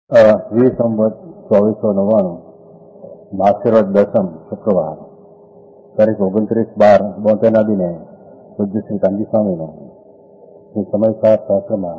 વીર સંવત 2499 માસિરજ દસમ શુક્રવાર તારીખ 29/12/72 દિને પૂજ્ય શ્રી કાનજી સ્વામીનો શ્રી સમયસાર શાસ્ત્રમાં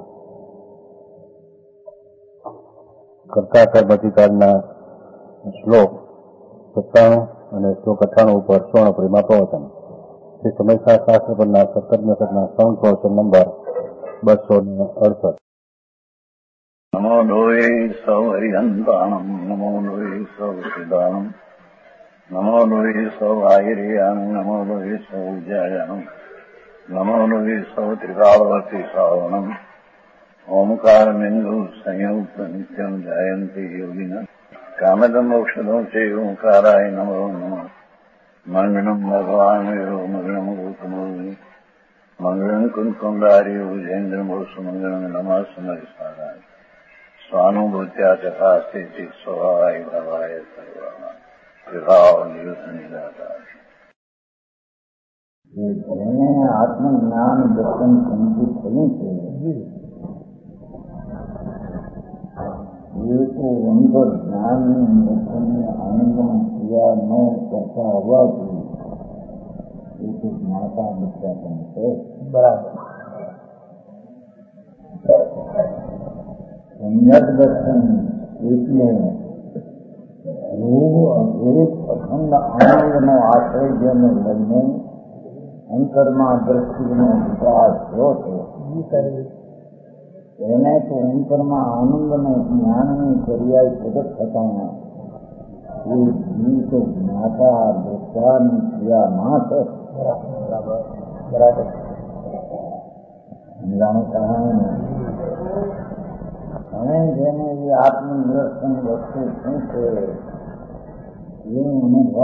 કર્તા કર્મધિકારના શ્લોક 97 અને શ્લોક 98 ઉપર સ્વર્ણ પ્રેમા પ્રવચન શ્રી સમયસાર શાસ્ત્ર પરના 17 શ્રવણ પ્રવચન નંબર 268. નમો લોહે સૌ હરિહંતાણમ નમો લોહે સૌ સિદ્ધાણમ નમો લોહે સૌ આયર્યાન નમો લોહે સૌ જયાનમ નમો લોહે સૌ ત્રિકાળવતી શ્રાવણમ ઓમકાર બિંદુ સંયુક્ત નિત્યમ જયંતી યોગિન કામદમ ઔષધો છે ઓંકારાય નમો નમઃ મંગળમ ભગવાન મંગળમ ગૌતમો મંગળમ કુંકુંડાર્યો જૈન્દ્રમો સુમંગળમ નમઃ સમયસારાય સ્વાનુભૂત્યા ચકાસ્તે સ્વભાવાય ભવાય સર્વમાં વિભાવ નિદાતા. જેને આત્મજ્ઞાન દર્શન સમજી થયું છે એ તો અંદર જ્ઞાનની દર્શનની આનંદમાં ક્રિયા ન કરતા હોવાથી એ તો જ્ઞાતા બચ્ચા પણ છે. બરાબર. સમ્યક દર્શન એટલે અભેદ અખંડ આનંદનો આશ્રય જેને લઈને અંતરમાં દ્રષ્ટિનો વિકાસ થયો છે એને તો અંતરમાં આનંદનો જ્ઞાનની પર્યાય પ્રગટ થતા એ જીવ તો જ્ઞાતા દ્રષ્ટાની ક્રિયા ના છે. બરાબર. સમજાણું કહાણી અને જેને એ આત્મનિદર્શન વસ્તુ શું છે એ અનુભવ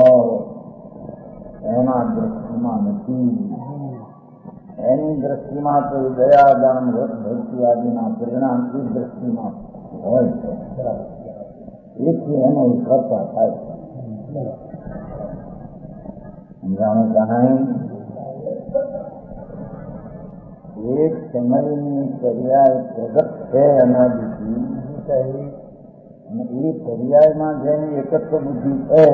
એના દ્રષ્ટિમાં નથી. એની દ્રષ્ટિમાં તો દયા દાન ભક્તિ આદિના પરિણામ એ દ્રષ્ટિમાં હોય છે. એથી એનો કરતા થાય છે. સમજાણું કહાણી એક સમયની પર્યાય પ્રગટ છે અનાદિથી અને એ પર્યાયમાં જેની એકત્વ બુદ્ધિ છે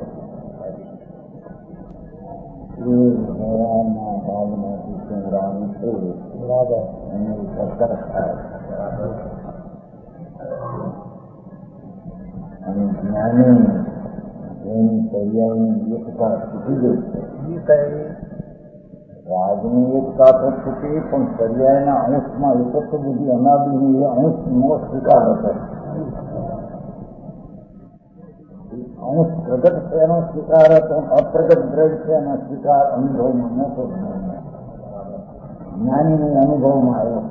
એ ભગવાનના ભાવમાંથી સંગ્રામી છે. બરાબર. એને કરતા થાય અને જ્ઞાની એની પર્યાયની એકતા છૂટી ગઈ છે. રાજની એકતા તો છૂટી પણ પર્યાયના અંશમાં એકત્વ બુદ્ધિ અનાદિની એ અંશનો સ્વીકાર હતો. અંશ પ્રગટ છે એનો સ્વીકાર હતો, અપ્રગટ દ્રવ્ય છે એનો સ્વીકાર અનુભવમાં નહોતો. જ્ઞાનીને અનુભવમાં આવ્યો.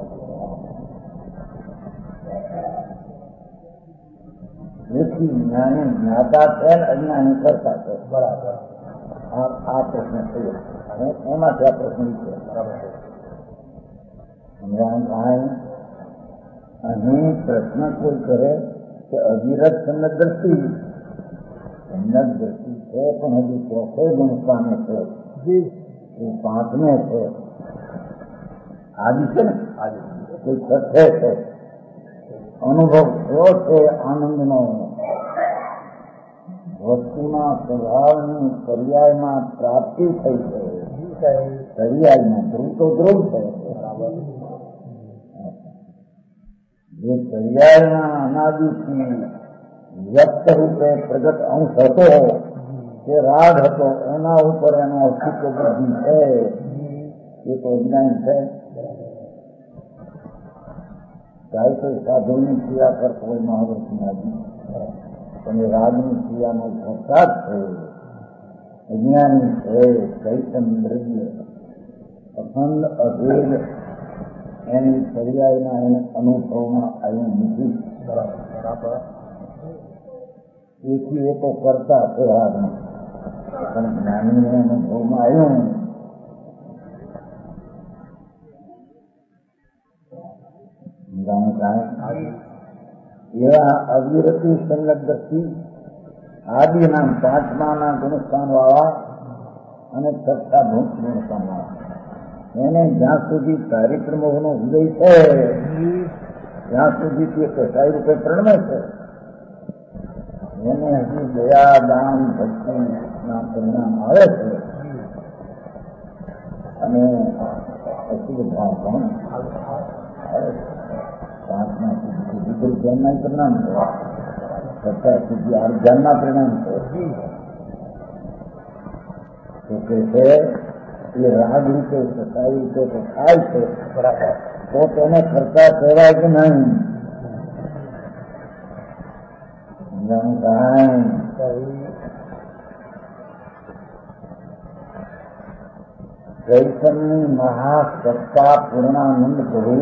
જેથી જ્ઞાની જ્ઞાતા છે ને અજ્ઞાની કરતા છે. બરાબર. આ પ્રશ્ન થયો એમાંથી આ પ્રશ્ન છે. અહીં પ્રશ્ન કોઈ કરે કે અવિરત સમ્યક દ્રષ્ટિ છે પણ હજુ ચોથે ગુણસ્થાને છે, એ પાંચમે છે. આદિ છે ને આદિ કોઈ છઠ્ઠે છે. અનુભવ થયો છે આનંદનો વસ્તુના સ્વભાવની પર્યાયમાં પ્રાપ્તિ થઈ છે. પર્યાયમાં ધ્રુવ તો ધ્રુવ છે. જે પર્યાયના અનાદિથી વ્યક્ત રૂપે પ્રગટ અંશ હતો તે રાગ હતો એના ઉપર એનો અસ્તિત્વ બુદ્ધિ છે. એ તો જ્ઞાન છે. ગાય તો સાધુની ક્રિયા કરતો હોય મહાવૃત્તિ પણ એ રાગની ક્રિયાનો ભરસાદ છે. અજ્ઞાની છે. ચૈતન્ય દ્રવ્ય અખંડ અભેદ એની પર્યાયના એને અનુભવમાં આવ્યું નથી. બરાબર. તેથી એ તો કરતા છે રાગમાં, પણ જ્ઞાનીને અનુભવમાં આવ્યું. એવા અવિરતિ સંગત દ્રષ્ટિ આદિ નામ પાંચમાના ગુણસ્થાન વાળા અને છઠ્ઠા ગુણસ્થાન વાળા એને જ્યાં સુધી ચારિત્ર મોહનો ઉદય છે ત્યાં સુધીથી કસાઈ રૂપે પ્રણમે છે. એને હજી દયા દાન ભક્તિના પરિણામ આવે છે અને અશુભ ભાવ પણ આવે છે. 5 સુધી ધ્યાનના પરિણામ છે, 50 સુધી ધ્યાનના પરિણામ છે. તો કે છે એ રાગ રીતે સતાઈ રીતે તો થાય છે, તો તેને કરતા કહેવાય કે નહીં? ચૈતન્ય મહાસત્તા પૂર્ણાનંદ પ્રભુ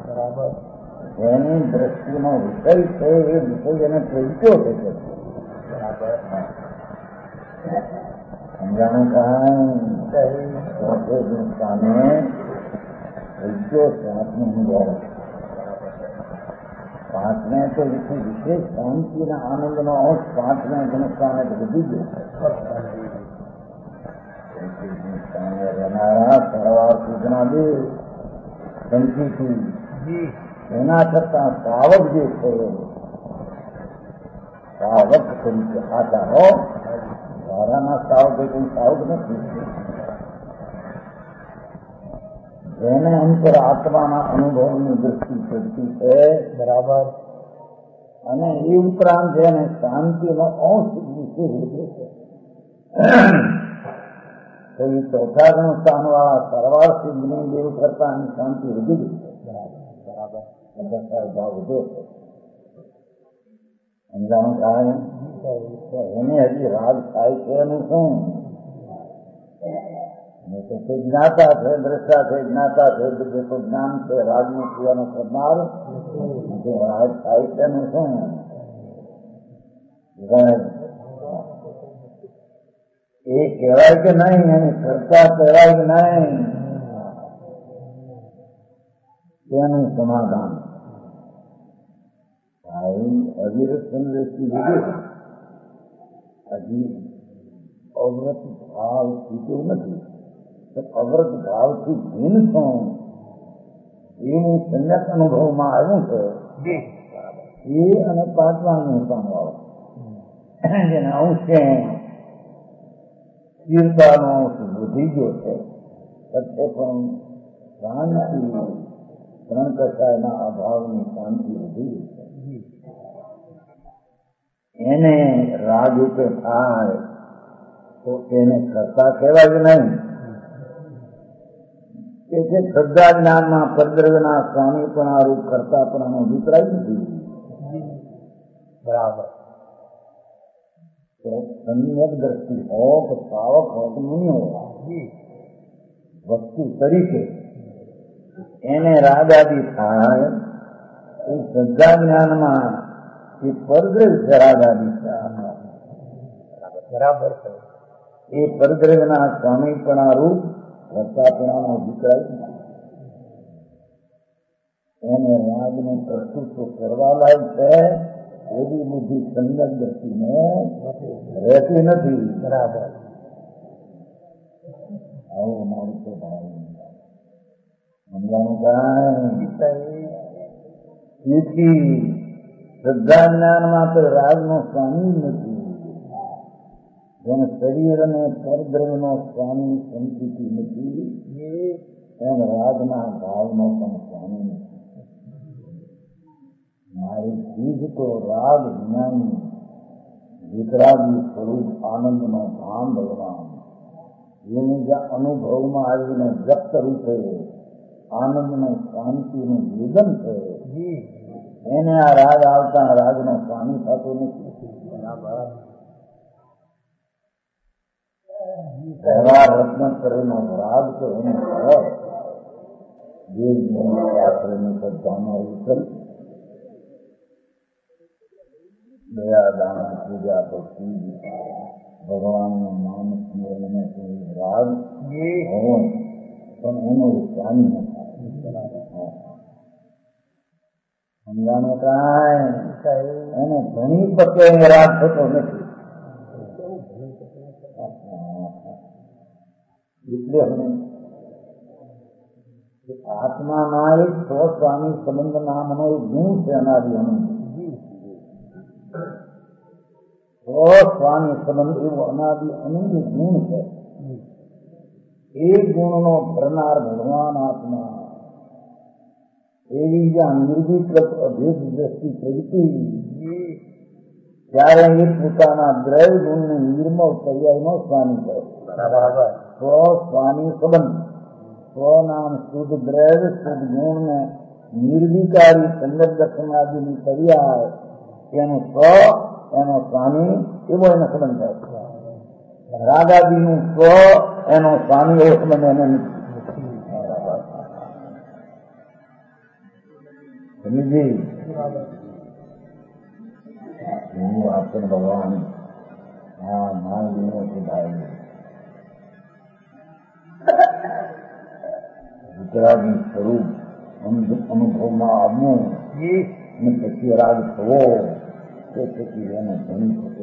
જેની દ્રષ્ટિનો વિષય છે એ વિષય એને પ્રગટ્યો છે. સમજાણું ચોથે દૃષ્ટાને પ્રગટ્યો છે આત્મઅનુભવ. 5ને તો વિશેષ શાંતિના આનંદનો અંશ 5ને ગુણસ્થાને તો વધી ગયો છે. રહેનારા સરવાર સૂચના દે શાંતિથી, એના છતાં સાવક જે છે સાવક તરીકે આચારો સારાના સાવક એ કોઈ સાવક નથી. જેને અંતર આત્માના અનુભવની દૃષ્ટિ પડતી છે બરાબર, અને એ ઉપરાંત જેને શાંતિનો અંશ વિશે છે એ ચોથા ગુણસ્થાન વાળા સરવાર સિદ્ધની દેવ કરતાની શાંતિ વધી ગઈ છે. બરાબર ભાવ વધ્યો છે. સમજાણું કારણે એને હજી રાગ થાય છે એનું શું? તે જ્ઞાતા છે, દ્રષ્ટા છે, જ્ઞાતા છે, જે તો જ્ઞાન છે, રાગનું ક્રિયાનો કરનાર રાગ થાય છે એનું શું? એ કહેવાય કે નહીં? એને કરતા કહેવાય કે નહીં? તેનું સમાધાન અવિરત સંદ્રષ્ટિ લીધું હજી અવ્રત ભાવ છૂટ્યું નથી. અવ્રત ભાવથી ભિન્ન છું એવું સંયત અનુભવમાં આવ્યું છે. એ અને 5મા ગુણસ્થાન વાળો જેને અંશે સ્થિરતાનો વધી ગયો છે, છતાં પણ શાંતિ 3 કસાયના અભાવની શાંતિ વધી ગઈ છે. એને રાગ રૂપે થાય તો તેને કરતા કહેવાય કે નહીં? કે જે શ્રદ્ધા જ્ઞાનમાં પરદ્રવ્યના સ્વામીપણા રૂપ કરતાપણાનો અભિપ્રાય નથી. બરાબર. તો સમ્યક દ્રષ્ટિ હો કે સાવક હો કે મુનિ હો, વસ્તુ તરીકે એને રાગાદી થાય એ શ્રદ્ધા જ્ઞાનમાં એ પરદ્રવ્ય છે. રાગાદી બરાબર છે. એ પરદ્રવ્યના સ્વામીપણા રૂપ કરતાપણાનો અભિપ્રાય નથી. એને રાગને પ્રસ્તુત કરવા લાયક છે એવી બુદ્ધિ સંયત દ્રષ્ટિને રહેતી નથી. બરાબર. આવું મારું તો ભાઈ સમજાનું કાંઈ તેથી શ્રદ્ધા જ્ઞાનમાં તો રાગનો સ્વામી નથી. જેને શરીર અને પરદ્રવ્યનો સ્વામી સંસ્કૃતિ નથી એમ રાગના ભાવનો પણ સ્વામી નથી. મારી ચીજ તો રાગ જ્ઞાની વિતરાગી સ્વરૂપ આનંદનો ભાન ભગવાન એની જ્યાં અનુભવમાં આવીને વ્યક્ત રૂપે આનંદનો શાંતિનું વેદન છે એને આ રાગ આવતા રાગનો સ્વામી થતો નથી. તહેવાર રત્ન કરેલો રાગ તો એને શાસ્ત્રની શ્રદ્ધામાં ઉતર દયા દાન પૂજા ભક્તિ ભગવાનનું નામ સ્મરણને રાગ હોય પણ એનો સ્વામી ન થાય. સમજાનો કાંઈ એને ઘણી પકે રાગ થતો નથી. એટલે આત્માના એક સ્વસ્વામી સંબંધ નામનો એક ગુણ છે અનાદિ અનંત. સ્વસ્વામી સંબંધ એવો અનાદિ અનંત ગુણ છે. એ ગુણનો ભરનાર ભગવાન આત્મા એવી જ્યાં નિર્વિકલ્પ અભેદ દ્રષ્ટિ પ્રગતિ ત્યારે એ પોતાના દ્રવ્ય ગુણને નિર્મળ પર્યાયનો સ્વામી કહે. સ્વસ્વામી સંબંધ સ્વનામ શુદ્ધ દ્રવ્ય શુદ્ધ ગુણ ને નિર્વિકારી સંગત દર્શનાદિની પર્યાય એનો સ્વ એનો સ્વામી એવો એનો સંબંધ થાય. રાગાદિનું સ્વ એનો સ્વામી એવો સંબંધ એને નથી. સમજી આપણ ભગવાન હા માનવીનો સુધારી વિતરાગનું સ્વરૂપ અનુભવમાં આવવું અને પછી રાગ થવો તે પછી એને ઘણી શકે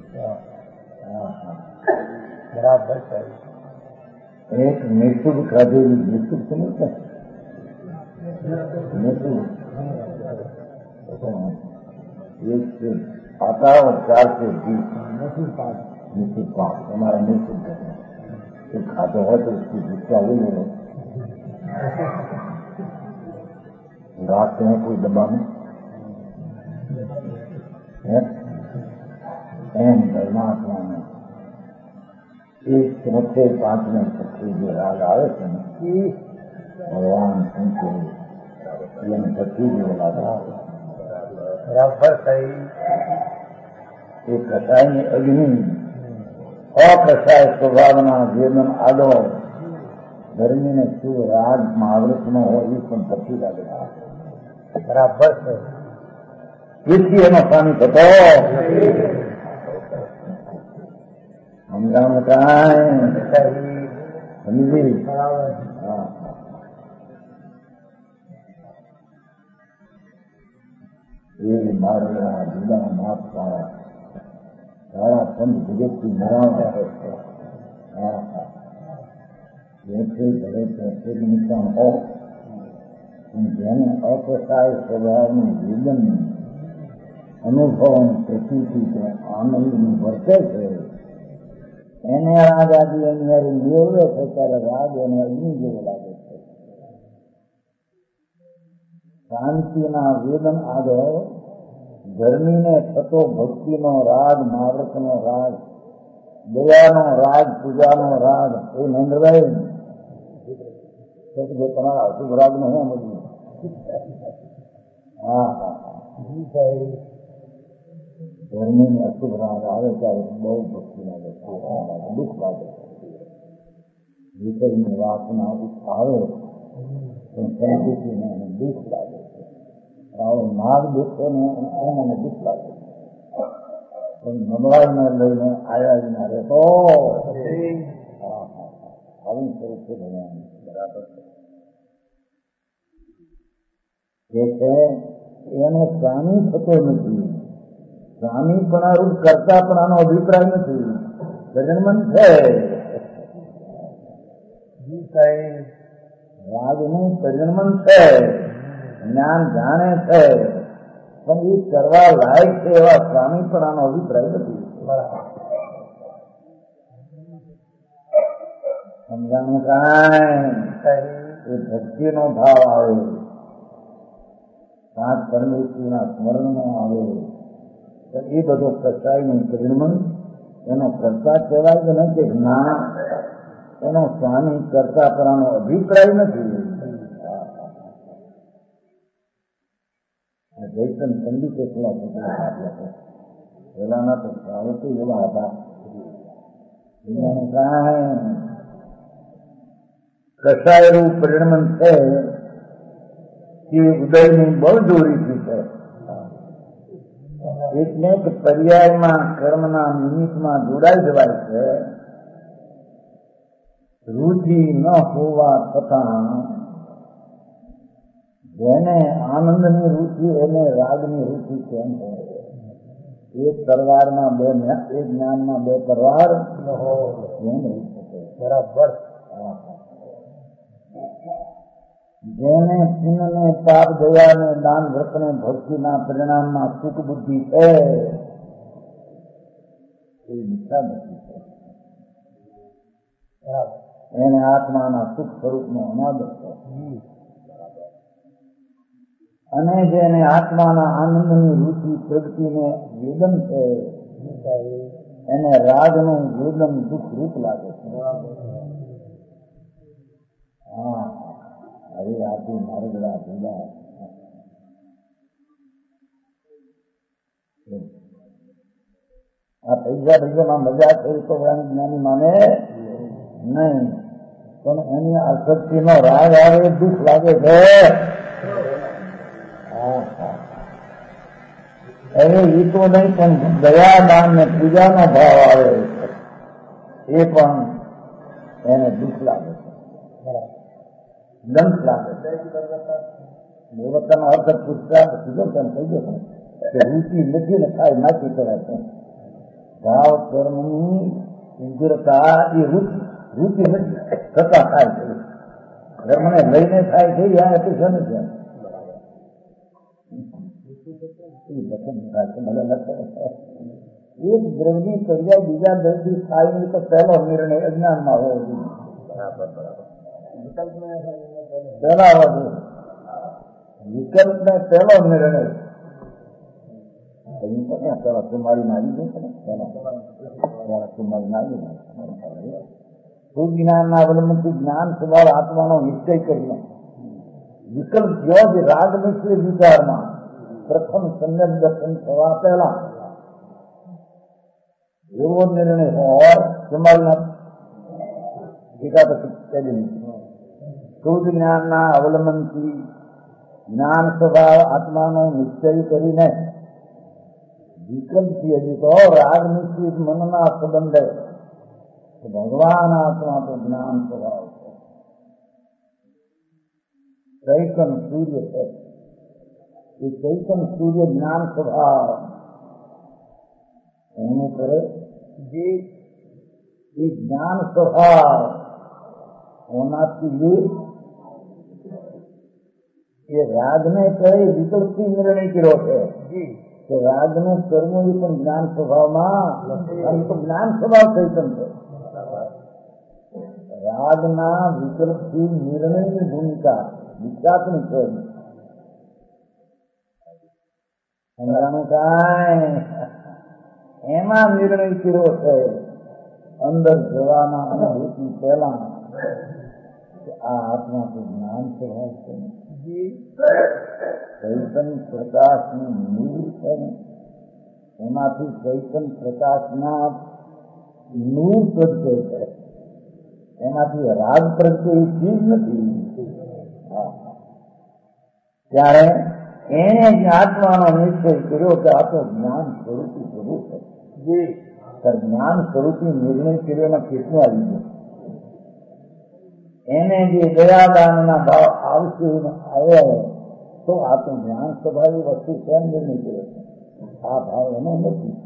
બરાબર. એક નિશુભ ખાધેલી નિશુભ સમજતા નિશુભ एक से आता और 4 से 20 निश्चित पाक हमारा निश्चित तो खाते हो तो उसकी जिसका वो ले लो. रास्ते हैं कोई दबा में एम परमात्मा में एक चौथे 5वें छठे जो राग आवे थे भगवान उनके छठी जो बोला बराबर सही. एक कषाय अग्नि अकषाय स्वभावना जीवन आदो गर्मी ने શું રાગ માવૃત નો હોય પણ પછી લાગે બરાબર છે. તેથી એનો સ્વામી થતો સમજાવવાનું કાંઈ સમજી. એ મારા જુદા માપ સારા પંચ જગતથી મરાવા નુકસાન હોય જેને અકસાય સ્વભાવનું જીવન અનુભવ પ્રકૃતિ આનંદનું વર્તે છે એને રાગ આદિ એની મેળવે છે ત્યારે રાગ એને અગ્નિ જેવો લાગે છે. શાંતિના વેદન આગળ ગરમીને થતો ભક્તિનો રાગ મહાવ્રતનો રાગ દયાનો રાગ પૂજાનો રાગ એ નંદભાઈ તમારા અશુભ રાગ નો હું મળ્યું. હા ગરમીને અશુભ રાગ આવે ત્યારે બહુ ભક્તિ લાગે દુઃખ લાગે વિતરની વાસના આવે સંસ્કૃતિને દુઃખ લાગે છે. માર્ગ દેખો ને એને દુઃખ લાગે પણ નબળાઈને લઈને આવ્યા વિના રહેતો આવું સ્વરૂપ છે ભગવાન. બરાબર છે. એનો સ્વામી થતો નથી. સ્વામીપણારૂપ કરતાપણાનો અભિપ્રાય નથી. સજનમન છે રાજનું સજનમન છે. જ્ઞાન જાણે છે પણ એ કરવા લાયક છે એવા સ્વામીપણાનો અભિપ્રાય નથી. સમજાણું કાંઈ એ ભક્તિનો ભાવ આવે 5 પરમેશ્વરના સ્મરણમાં આવે તો એ બધો કસાયનું પરિણમન એનો કરતા કહેવાય કે નથી. જ્ઞાન એનો સ્વામી કરતા પરાનો અભિપ્રાય નથી. જૈતન પંડિતે પેલાના તો શ્રાવકો એવા હતા. કસાયનું પરિણમન છે કે ઉદયની બળજોરીથી છે. એટલે કે પર્યાયમાં કર્મના નિમિત્તમાં જોડાઈ જવાય છે. રુચિ ન હોવા છતાં જેને આનંદની રુચિ એને રાગની રુચિ કેમ હોય? એક તલવારમાં એક જ્ઞાનમાં 2 તલવાર કેમ રહી શકે? બરાબર. જેને પુણ્યને પાપ દયાને દાન વ્રતને ભક્તિના પરિણામમાં સુખ બુદ્ધિ છે એ મિથ્યા બુદ્ધિ છે. એને આત્માના સુખ સ્વરૂપનો અનાદર છે. અને જેને આત્માના આનંદની રુચિ પ્રગતિને વેદન છે એને રાગનું વેદન દુઃખ રૂપ લાગે છે. હા, હવે આપી મારગડા ભૂલા આ પૈસામાં મજા છે તો જ્ઞાની માને નહીં, પણ એની આસક્તિનો રાગ આવે દુઃખ લાગે છે. હવે એ તો નહીં, પણ દયાદાન ને પૂજાનો ભાવ આવે એ પણ એને દુઃખ લાગે છે, દંશ લાગે છે. ગુણવત્તાનો અર્થ પૂછતા સીધો તેમ કહી દો કે રુચિ નથી ને ખાઈ નાખી કરાય છે. ભાવ કર્મની ઉગ્રતા એ રુચિ નથી થતા થાય છે. ધર્મને લઈને થાય છે યા અતિશય નથી. એક દ્રવ્યની કર્યા બીજા દ્રવ્ય થાય નહીં તો પહેલો નિર્ણય અજ્ઞાનમાં હોવો જોઈએ. પહેલા વધુ વિકલ્પ ને પહેલો નિર્ણય પેલા કુમારી ના આવી જાય કુમારી ના આવી સુજ્ઞાન ના અવલંબનથી જ્ઞાન સ્વભાવ આત્માનો નિશ્ચય કરીને વિકલ્પ જો જે રાગ મિશ્રિત વિચારમાં પ્રથમ સમ્યક દર્શન થવા પહેલા એવો નિર્ણય હોય કુમારીના ટીકા પછી શુદ્ધ જ્ઞાનના અવલંબનથી જ્ઞાન સ્વભાવ આત્માનો નિશ્ચય કરીને વિકલ્પથી હજી તો રાગ મિશ્રિત મનના સંબંધે ભગવાન આત્મા તો જ્ઞાન સ્વભાવ છે. ચૈતન સૂર્ય છે એ ચૈતન સૂર્ય જ્ઞાન સ્વભાવ એનું કરે જે એ જ્ઞાન સ્વભાવ હોનાથી એ રાજને કહે વિકલ્પથી નિર્ણય કર્યો છે કે રાજનું કર્મ એ પણ જ્ઞાન સ્વભાવમાં તો જ્ઞાન સ્વભાવ ચૈતન છે. રાગના વિકલ્પથી નિર્ણયની ભૂમિકા વિખ્યાતની છે. સમજાણું કાંઈ એમાં નિર્ણય કર્યો છે અંદર જવાના અનુભૂતિ પહેલા આ આત્મા તો જ્ઞાન સ્વભાવ છે. ચૈતન પ્રકાશનું નૂર છે એમાંથી ચૈતન પ્રકાશના નૂર પ્રત્યે છે એનાથી રાગ પ્રત્યે ચીજ નથી. ત્યારે એને જ આત્માનો નિશ્ચય કર્યો કે આ તો જ્ઞાન સ્વરૂપી પ્રભુ છે. જ્ઞાન સ્વરૂપી નિર્ણય કર્યોના કેટલું આવી ગયો. એને જે દયાદાનના ભાવ આવશે આવ્યા તો આ તો જ્ઞાન સ્વભાવી વસ્તુ કેમ નિર્ણય કર્યો છે. આ ભાવ એનો નથી.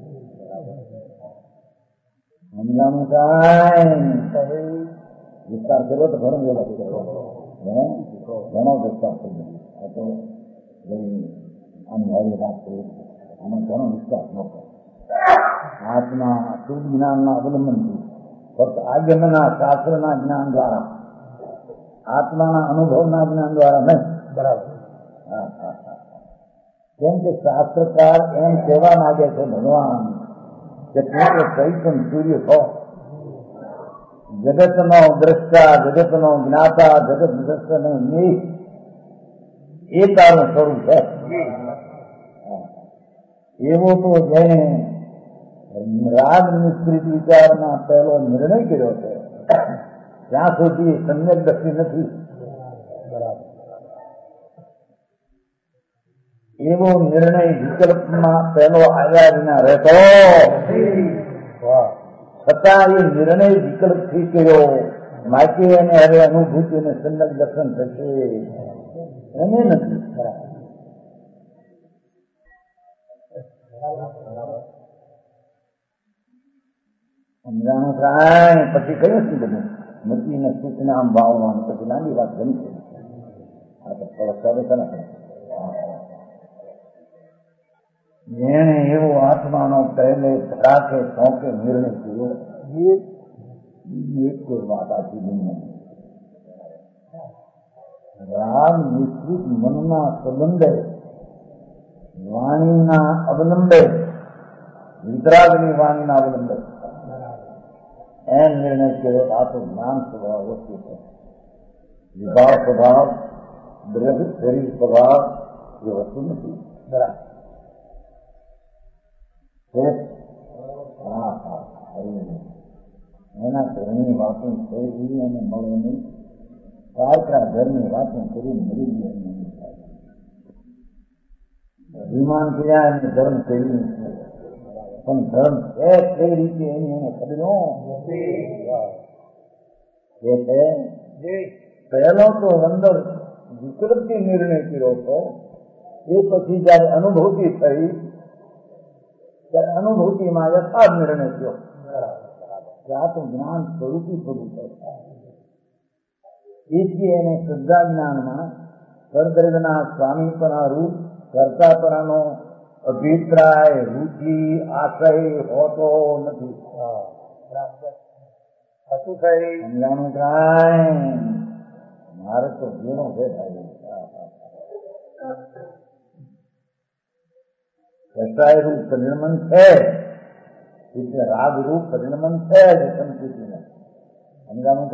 સમજાણું કાંઈ વિસ્તાર કર્યો તો ઘણો વેલો ઘણો વિસ્તાર કર્યો. આ તો આની હારી વાત કરી આનો ઘણો વિસ્તાર ન કરે. આત્મા શુદ્ધ જ્ઞાનના અવલંબનથી ફક્ત આજ્ઞાના શાસ્ત્રના જ્ઞાન દ્વારા આત્માના અનુભવના જ્ઞાન દ્વારા નહીં. બરાબર. કેમ કે શાસ્ત્રકાર એમ કહેવા માંગે છે ભગવાન કે તું ચૈતન સૂર્ય છો, જગતનો દ્રષ્ટા, જગતનો જ્ઞાતા, જગત દ્રષ્ટનો નિષ એ તારું સ્વરૂપ છે. એવો તો જેને રાગ મિશ્રિત વિચારના પહેલો નિર્ણય કર્યો છે ત્યાં સુધી સમ્યક દ્રષ્ટિ નથી. બરાબર. એવો નિર્ણય વિકલ્પમાં પહેલો આવ્યા વિના રહેતો છતાં એ નિર્ણય વિકલ્પથી કર્યો માટે એને હવે અનુભૂતિને સમ્યક દર્શન થશે એને નથી. સમજાણું કાંઈ પછી કયું શું બધું મતીને સૂચના આમ ભાવવાનું પછી નાની વાત ગમી છે. આ તો પડકારે છે ને જેણે એવો આત્માનો પહેલે ધરાકે ચોંકે નિર્ણય કર્યો એક કોઈ વાત આખી નહીં. રાગ નિશ્ચિત મનના સંબંધે વાણીના અવલંબે વિતરાગની વાણીના અવલંબે એમ નિર્ણય કર્યો આ તો જ્ઞાન સ્વભાવ વસ્તુ છે. વિભાવ સ્વભાવ દ્રઢ શરીર સ્વભાવ એ વસ્તુ નથી. બરાબર. એના ઘરની વાતો થઈ અને મળે નહીં. પારકા ઘરની વાતો કરી મળી ગયા. અભિમાન કર્યા અને ધર્મ કરી પણ ધર્મ છે કઈ રીતે એની એને ખબરો છે. પહેલો તો અંદર વિકૃતિ નિર્ણય કર્યો હતો. એ પછી જયારે અનુભૂતિ થઈ ત્યારે અનુભૂતિમાં યથાર્થ નિર્ણય થયો કે આ તો જ્ઞાન સ્વરૂપી થવું છે. એથી એને શ્રદ્ધા જ્ઞાનમાં પરદર્ગના સ્વામીપણા રૂપ કર્તાપરાનો અભિપ્રાય રૂચિ આશય હોતો નથી. સમજાણું કાંઈ મારે તો ઘેરો છે કસાય રૂપ પરિણમન છે એટલે રાગ રૂપ પરિણમન છે જ સંસ્કૃતિને. સમજાણું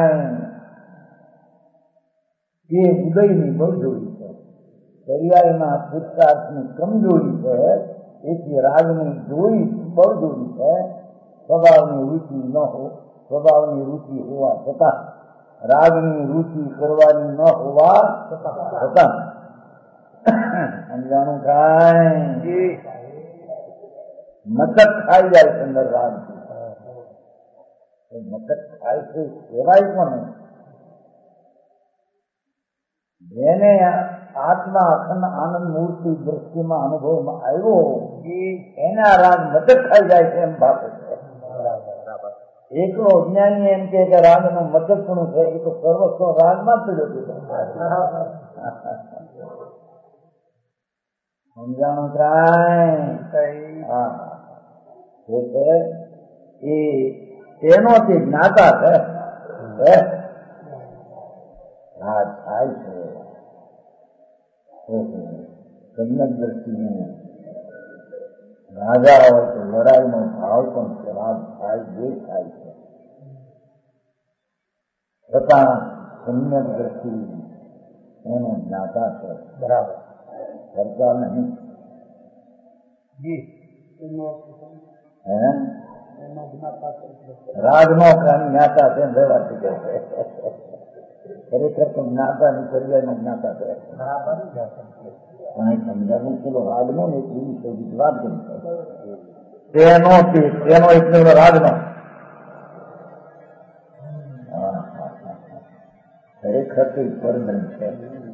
કાંઈ એ ઉદયની બળજોડી છે. દરિયામાં પુરુષાર્થની કમજોરી છે. એથી રાગની જોડી બળજોડી છે. સ્વભાવની રુચિ ન હો સ્વભાવની રુચિ હોવા છતાં રાગની રુચિ કરવાની ન હોવા છતાં સમજાણું કાંઈ મતક ખાઈ જાય છે અંદર રાગ. મતક ખાય છે કહેવાય કોને? જેને આત્મા અખંડ આનંદ મૂર્તિ દ્રષ્ટિમાં અનુભવમાં આવ્યો એના રાગ મતક ખાઈ જાય છે એમ ભાષે છે. એકલો અજ્ઞાની એમ કે રાગનું મતકપણું છે એ તો સર્વસ્વ રાગમાં જ જતું. સમજાણું કાંઈ? હા એ એનો તે જ્ઞાતા છે. રાગ થાય છે કન્યા દ્રષ્ટિને રાજા હોય તો લડાઈનો ભાવ પણ રાગ થાય દ્વેષ થાય છે. છતાં કન્યા દ્રષ્ટિ એનો જ્ઞાતા છે. બરાબર. કરતા નહીં. રાજનો જ્ઞાતા છે રહેવાથી કહે છે. ખરેખર તો જ્ઞાતા ની પરિવારનો જ્ઞાતા છે. સમજાવું ચલો રાજનો એક એવી વાત કરી તેનો એક રાજનો ખરેખર તો પરધન છે.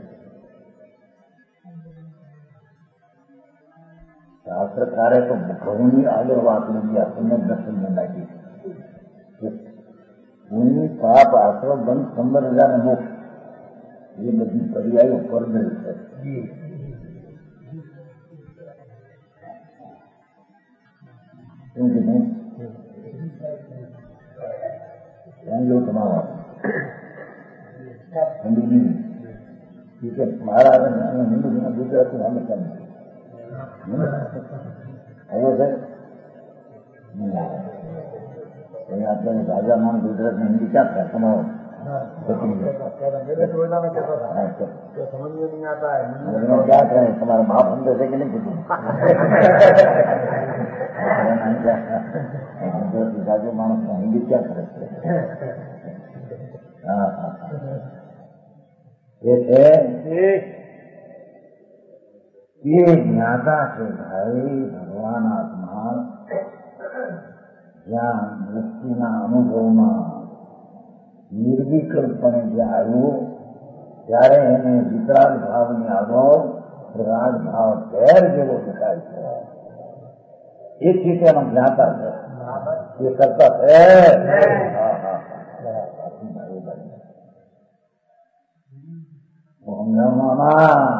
શાસ્ત્રકારે તો ઘઉંની આગળ વાત નથી આપણને દર્શન લાગી. ભૂમિ પાપ આશરો બંધ સંબંધ મોક્ષ એ બધી પર્યાયો પરદલ છે. તમારા મહારાજ હિન્દુ ગુજરાતી હંમેશા આવ્યો છે. આપણે રાજા નામ ગુજરાત ને હિન્દી ક્યાં થાય તમારો તમારા બાપ સમજે છે કે નહીં કીધું? ગુજરાતી રાજો માણસ હિન્દી ક્યાં કરે છે? એ છે એ જ્ઞાતા છે ભાઈ. ભગવાન આત્મા જ્યાં દ્રષ્ટિના અનુભવમાં નિર્વિકલ્પણે જે આવ્યો ત્યારે એને વિતરાગ ભાવની આગળ રાગ ભાવ ભેર જેવો દેખાય છે. એક રીતે એનો જ્ઞાતા છે. એ કરતા છે. સમજાવવામાં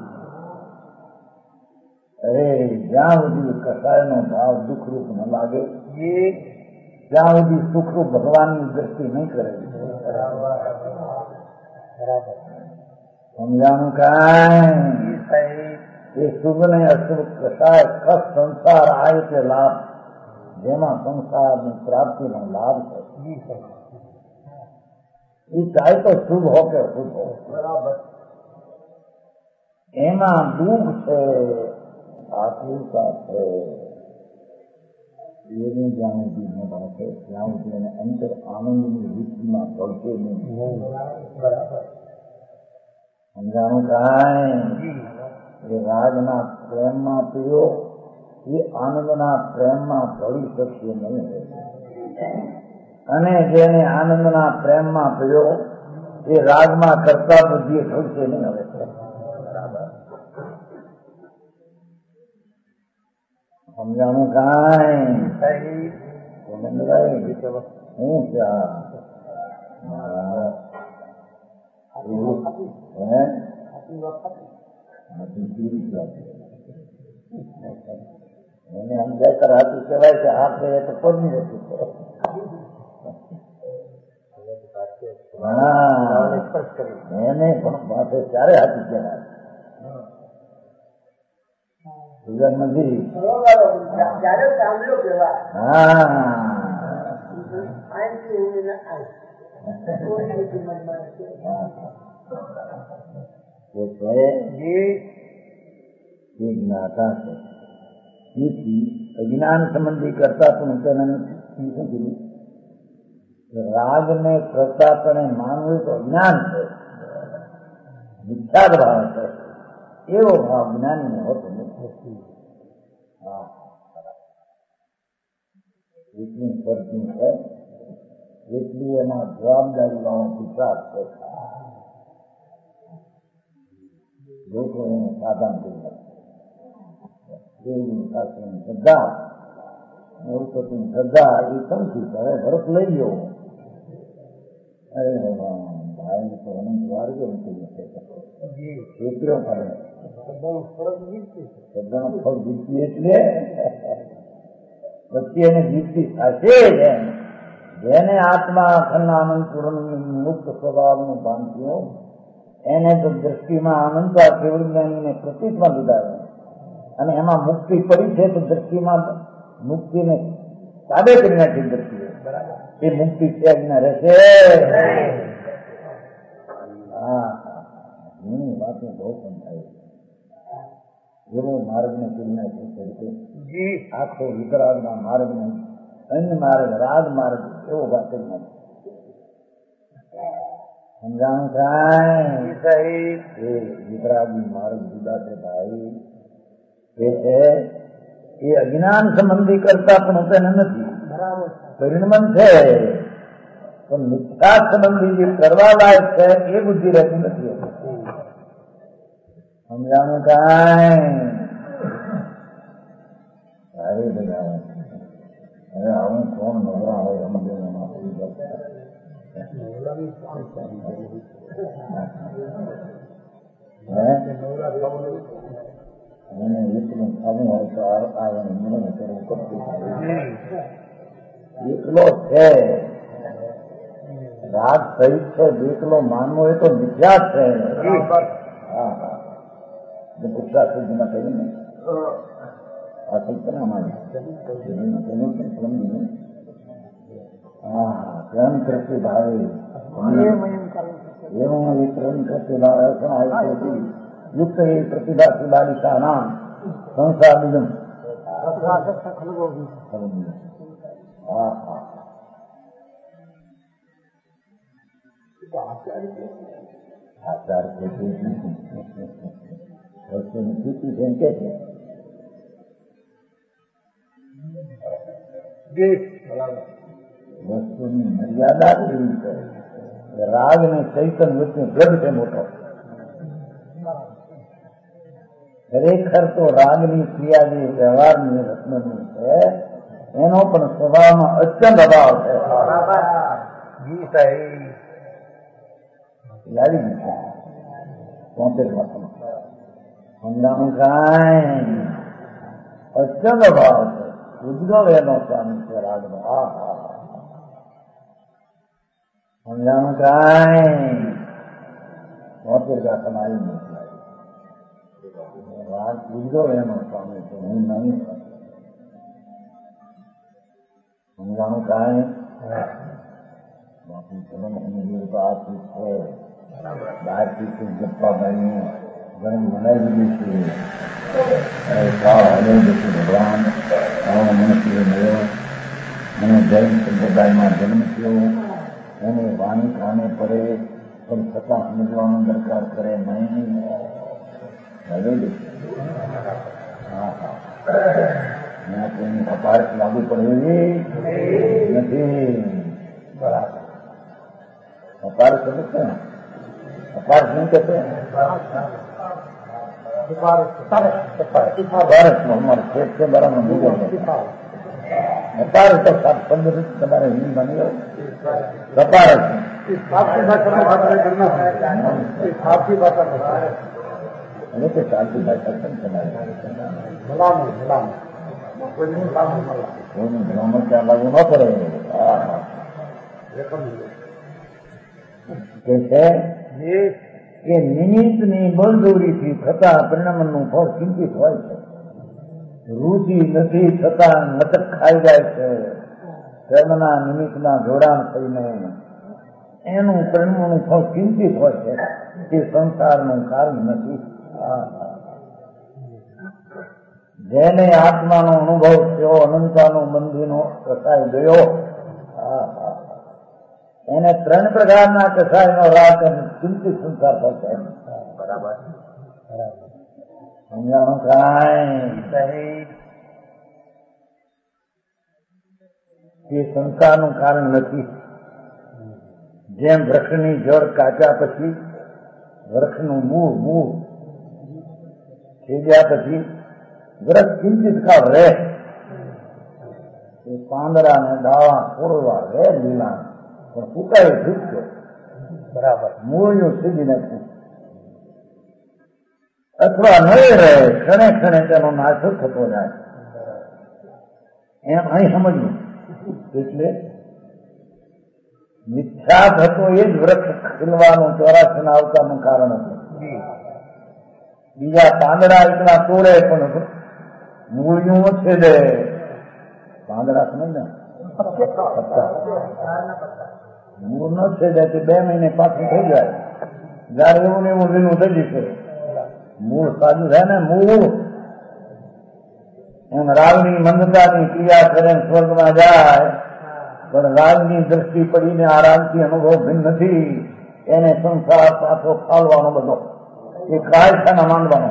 અરે જ્યાં સુધી કસાયનો ભાવ દુઃખરૂપ ન લાગે ત્યાં સુધી સુખરૂપ ભગવાનની દ્રષ્ટિ નહીં કરે. સમજાણું કાંઈ એ શુભ ને અશુભ કસાય કસ સંસાર આવે તે લાભ જેમાં સંસારની પ્રાપ્તિનો લાભ છે એ ચાહે તો શુભ હો કે અશુભ હો એમાં દુઃખ છે આતુરતા છે એને જ્યાં સુધી ન ભાષે ત્યાં સુધી એને અંતર આનંદની વૃત્તિમાં ભળશે નહીં. સમજાણું કાંઈ એ રાજના પ્રેમમાં પીયો એ આનંદના પ્રેમમાં ભળી શકશે નહીં. અને જેને આનંદના પ્રેમમાં પીયો એ રાજમાં કરતા બુદ્ધિએ ભળશે નહીં. હવે સમજાણું કાંઈ હું ક્યાં એને સમજાય હાથું કહેવાય છે. હાથ એ તો પગની વસ્તુ છે. એને પણ પાસે ક્યારે હાથું કહેવાય નથી. જ્ઞાતા છે તેથી અજ્ઞાન સંબંધી કરતા પણ તેને રાગ ને કરતા પણ માનવું તો અજ્ઞાન છે, મિથ્યા ભાવ છે. એવો ભાવ જ્ઞાનીને હોતો નથી. એટલી પડતી છે એટલી એમાં જવાબદારી વાળો વિશ્વાસ છે. લોકો એને સાધન કરી શ્રદ્ધા શ્રદ્ધા એ સમજી હવે ભરત લઈ ગયો. અરે ભાઈ તો અનંત વાર ગયો છેતર્યો પડે શ્રદ્ધાનો ફળ જીતવી એટલે પછી એને જીતવી થશે. જેને આત્મા અખંડ આનંદ પૂર્ણ મુક્ત સ્વભાવનું ભાન થયો એને તો દ્રષ્ટિમાં અનંતા કેવળ જ્ઞાનીને પ્રતીકમાં લીધા અને એમાં મુક્તિ પડી છે તો દ્રષ્ટિમાં મુક્તિને તાબે કરી નાખી. દ્રષ્ટિએ એ મુક્તિ ત્યાગના રહેશે. હા એની વાતો બહુ પણ થાય એવો માર્ગને કરી નાખી. આખો વિતરાગના માર્ગને અન્ય માર્ગ રાગ માર્ગ એવો વાત કરી નાખે. સમજાણું થાય એ વિતરાગી માર્ગ જુદા છે ભાઈ. એ છે એ અજ્ઞાન સંબંધી કરતા પણ તેને નથી પરિણમન છે પણ મિથ્યા સંબંધી જે કરવા લાયક છે એ બુદ્ધિ રહેતી નથી. સમજાણું કાંઈ સારી બધા હવે આવું કોણ નવરા હોય સમજવામાં એને એટલું ખાવું હોય તો આવે મને કરવું પડતું. એકલો છે રાગ સહિત છે એકલો માનવો એ તો મિથ્યા છે. હા હા પુરુષા શુદ્ધમાં કહ્યું ને આ કલ્પના માની તેનું પણ સમજીને હા પ્રેમ કરતી ભાવે એવं વિતરણ કરતી યુક્ત એ પ્રતિભાથી બાલિકા નામ સંસાર બીજમ. હા હા આચાર વસ્તુની સ્થિતિ છે એમ કે છે વસ્તુની મર્યાદા કેવી છે. રાગ ને ચૈતન વચ્ચે ભેદ છે મોટો. ખરેખર તો રાગની ક્રિયા જે વ્યવહારની રત્નની છે એનો પણ સ્વભાવમાં અત્યંત અભાવ છે. 73 સમજાણું કાંઈ અચલ ભાવ છે. ઉજ્જવળ એનો સ્વામી છે રાગનો. સમજાણું કાંઈ 73 ગાથા આવી નથી. રાગ ઉજ્જવળ એનો સ્વામી છે, હું નહીં. સમજાણું કાંઈ બાકી ચલન એની તો આ ચીજ છે. બહારથી ચીજ ગપ્પા ભાઈ ગરમ બનાવી દીધી છે. ભગવાન આવો મનુષ્ય મળ્યો, મને જૈન સંપ્રદાયમાં જન્મ થયો, એને વાણી કાને પડે પણ છતાં સમજવાનો દરકાર કરે નહીં. કોઈની અપારસ લાગુ પડે નથી. બરાબર અપારસ એટલે છે. અપારસ નહીં કે છે બરાબર બીજો અપારસ તો શબ્દ તમારે હિન્દી બની ગયો. અપારસ હવે તો ચાલતી ભાષા પણ તમારે કોઈનું ભલામણ ત્યાં લાગુ ન પડે. કે છે કે નિમિત્તની બળજોરીથી થતા પરિણામનું ફળ ચિંતિત હોય છે. રુચિ નથી થતા નટક ખાઈ જાય છે. કર્મના નિમિત્તના જોડાણ થઈને એનું પરિણામનું ફળ ચિંતિત હોય છે. તે સંસારનું કારણ નથી. જેને આત્માનો અનુભવ થયો, અનંતાનો બંધીનો કસાય ગયો, એને 3 પ્રકારના કસાયનો રાગ અને ચિંતિત સંસાર થશે. બરાબર સમજાણું કાંઈ તે સંસારનું કારણ નથી. જેમ વૃક્ષની જળ કાચ્યા પછી વૃક્ષનું મૂળ છેદ્યા પછી વૃક્ષ કિંચિત કાળ રહે. એ પાંદડા ને દાવા પૂરવા રહે લીલા, પણ સુકાય ભૂખશે. બરાબર મૂળનું સીધી નાખ્યું અથવા નહીં રહે, ક્ષણે ક્ષણે તેનો નાશ થતો જાય. એમ અહીં સમજવું. એટલે મિથ્યા થતો એ જ વૃક્ષ ખીલવાનું 84 અવતારનું કારણ હતું. બીજા પાંદડા એટલા તોડે પણ મૂળિયું છેદે. પાંદડા સમજ ને મૂળ ન છેદે તે 2 મહિને પાછું થઈ જાય. જયારે એવું ને એવું લીલું થઈ જશે. મૂળ સાજું છે ને મૂળ. એમ રાગની મંદતાની ક્રિયા કરે સ્વર્ગમાં જાય, પણ રાગની દ્રષ્ટિ પડીને આ રાગથી અનુભવ ભિન્ન નથી. એને સંસાર પાછો ફાળવાનો બધો એ કાયખાના માંડવાનો.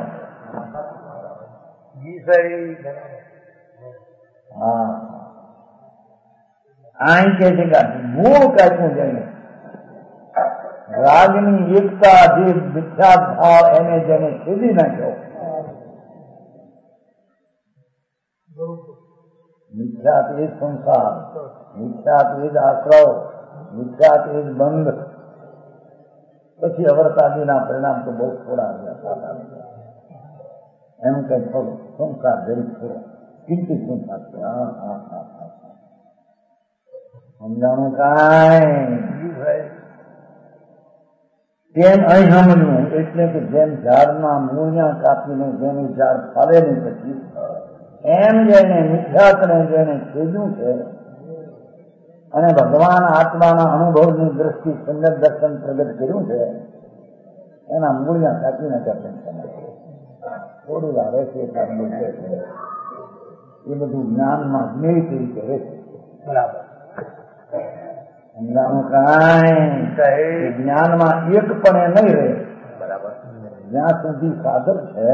અહીં કે છે કે મૂળ કાચું જઈને રાગની એકતા જે વિખ્યાત ભાવ એને જેને છેદી નાખ્યો. વિખ્યાત એ સંસાર, વિખ્યાત એ જ આશ્રવ, વિખ્યાત એ જ બંધ. પછી અવરતાદીના પરિણામ તો બહુ થોડા એમ કઈ થોડું સંસાર જરી થોડો કિંમતી સંસાર છે. સમજાણું કાંઈ તેમ અહીં સમજવું. એટલે કે જેમ ઝાડના મૂળિયા કાપીને જેની ઝાડ ફાવે નહીં પછી એમ જેને મિથ્યાતને જેને છેદ્યું છે અને ભગવાન આત્માના અનુભવની દ્રષ્ટિ સંગત દર્શન પ્રગટ કર્યું છે, એના મૂળિયા કાપીને દર્શન કરે. થોડું આવે છે એ બધું જ્ઞાનમાં જ્ઞેય તરીકે રહે છે. બરાબર સમજાણું કાંઈ જ્ઞાનમાં એક પણ નહીં રહે. બરાબર જ્યાં સુધી સાધક છે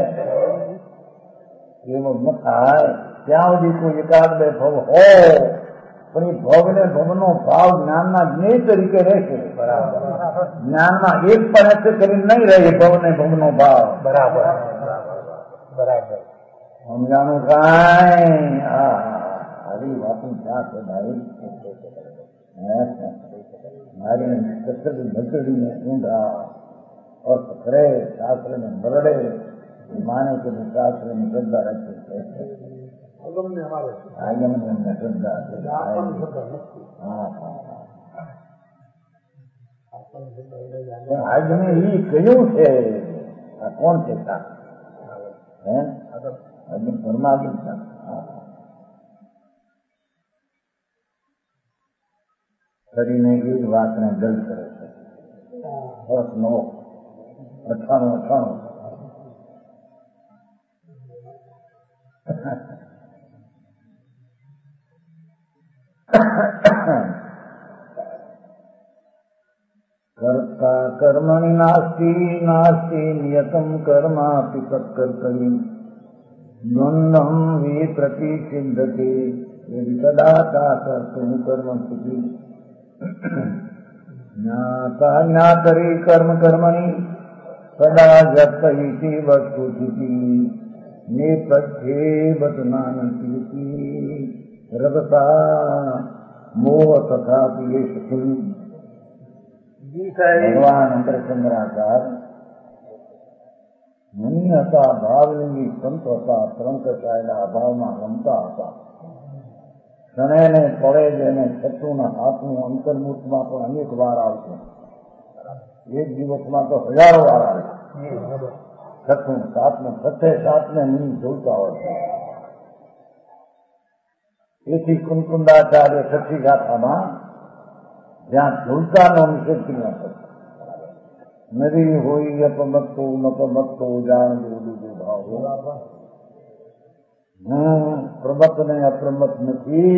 એવો ન થાય ત્યાં સુધી કોઈ 1-2 ભવ હોય, પણ એ ભવ ને ભવનો ભાવ જ્ઞાનના જ્ઞેય તરીકે રહેશે. બરાબર જ્ઞાનમાં એક પણ એસે કરીને નહીં રહે ભવ ને ભવનો ભાવ. બરાબર બરાબર સમજાણું કાંઈ આવી વાતું ક્યાં છે ભાઈ? મારી કચડી ઊંધા और पकड़े शास्त्र में बरड़े, माने के शास्त्र में श्रद्धा रखे, आगम में श्रद्धा। हाँ हाँ आज में ही क्यों थे कौन थे शास्त्र परमात्मा था। કરીને એ જ વાતને દર્દ કરે છે. વર્ષ 98. કર્તા કર્મણિ નાસ્તિ નાસ્તિ નિયતમ કર્માપિ તત્કર્તવ્ય દ્વંદ્વમ વિપ્રતિસિદ્ધતે કદાતા કર્તુમ કર્મ સ્થિતિ જ્ઞાતા જ્ઞાતરી કર્મ કર્મણિ સદા જપ્ત ઇતિ વસ્તુતિ નેપથ્યે બદનાનતિ રગતા મોહ તથા પિયેશ ભગવાન અંતરચંદ્રાચાર મુનિ હતા, ભાવલિંગી સંત હતા, ત્રંકશાયના અભાવમાં રમતા હતા. ક્ષણેને પડે જેને શત્રુના હાથનું અંતર્મુખમાં પણ અનેક વાર આવતું. એક દિવસમાં તો હજારો વાર આવે. શત્રુ સાતને 7 મુનિ જોતા હોય. એથી કુંકુંદાચાર્ય છઠ્ઠી ગાથામાં જ્યાં ઝુલતાનો નિષેધ કર્યો હતો, નરી હોય અપમત્તો નપમત્તો જાણ દો ભાવ. હું પ્રમત ને અપ્રમત નથી.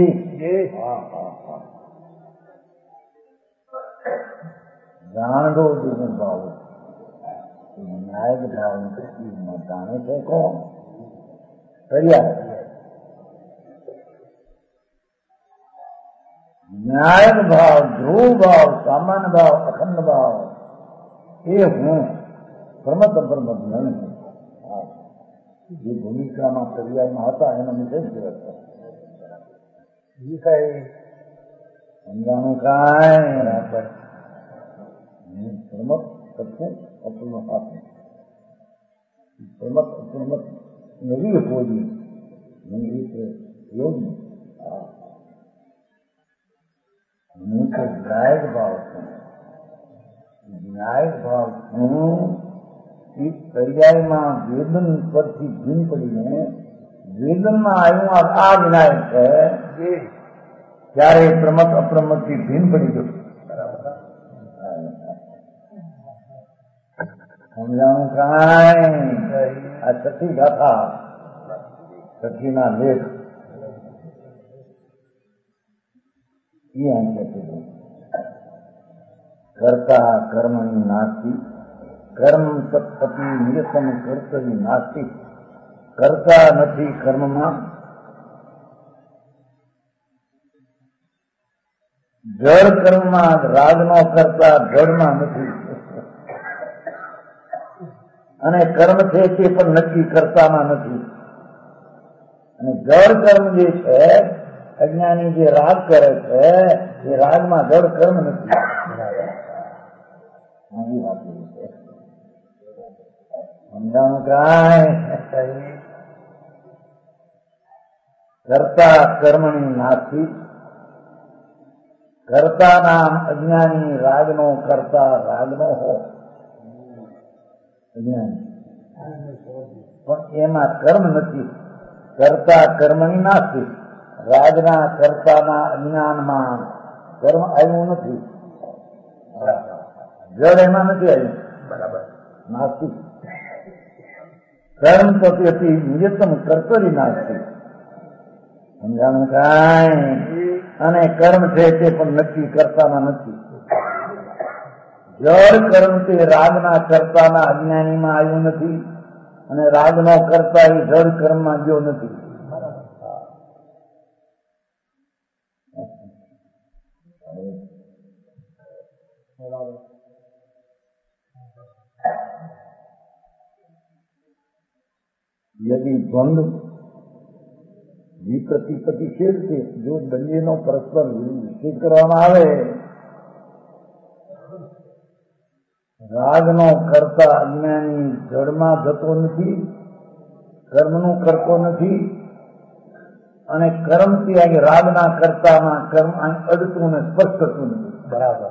જાણો દુઃખ ભાવ ન્યાય ભાવ જાણે છે કોણ? ન્યાય ભાવ, ધ્રુવ ભાવ, સામાન્ય ભાવ, અખંડ ભાવ એ હું પ્રમત અપ્રમત નહીં. જે ભૂમિકામાં પર્યાયમાં હતા એનો નિષેધ કર્યો હતો. સમજાણું કાંઈ પ્રમત કરશે અપ્રમત આપે. પ્રમત અપ્રમત નવી હોવી એની રીતે યોગ્ય. હું તો ન્યાય ભાવ છું. ન્યાય ભાવ છું એ પર્યાયમાં વેદન પરથી ભીન પડીને વેદનમાં આવ્યું આ વિનાયક છે ત્યારે પ્રમત અપ્રમત થી ભીન પડી ગયું. સમજાણું કાંઈ? આ છઠ્ઠી ગાથા, છઠ્ઠીના લેખ એ અંગે કર્તા કર્મણિ નાસ્તિ કર્મ તત્પતિ નિયતમ કર્તવ્ય નાસ્તિ. કરતા નથી કર્મમાં, જળ કર્મમાં રાગનો કરતા જળમાં નથી, અને કર્મ છે તે પણ નક્કી કરતામાં નથી. અને જળ કર્મ જે છે અજ્ઞાની જે રાગ કરે છે એ રાગમાં જળ કર્મ નથી. સમજાણું કાંઈ? કરતા કર્મણી નાસ્તિ. કરતા નામ અજ્ઞાની, રાગનો કરતા રાગનો હો અજ્ઞાની, પણ એમાં કર્મ નથી. કરતા કર્મણી નાસ્તિ. રાગના કર્તાના અજ્ઞાનમાં કર્મ આવ્યું નથી. જળ એમાં નથી આવ્યું. બરાબર. નાસ્તિ કર્મ પ્રતિ નિયતમ કર્તવ્ય નાસ્તિ. સમજાણું કાંઈ? અને કર્મ છે તે પણ નક્કી કરતામાં નથી. જળ કર્મ તે રાગના કર્તાના અજ્ઞાનીમાં આવ્યું નથી, અને રાગનો કરતા એ જળ કર્મમાં ગયો નથી. यदि द्वंद्व વિપ્રતિપતિષેધ છે, જો બંનેનો પરસ્પર નિષેધ કરવામાં આવે, રાગનો કરતા અજ્ઞાની જડમાં જતો નથી, કર્મનું કરતો નથી, અને કર્મથી આગે રાગના કરતામાં કર્મ અડતું ને સ્પષ્ટ કરતું નથી. બરાબર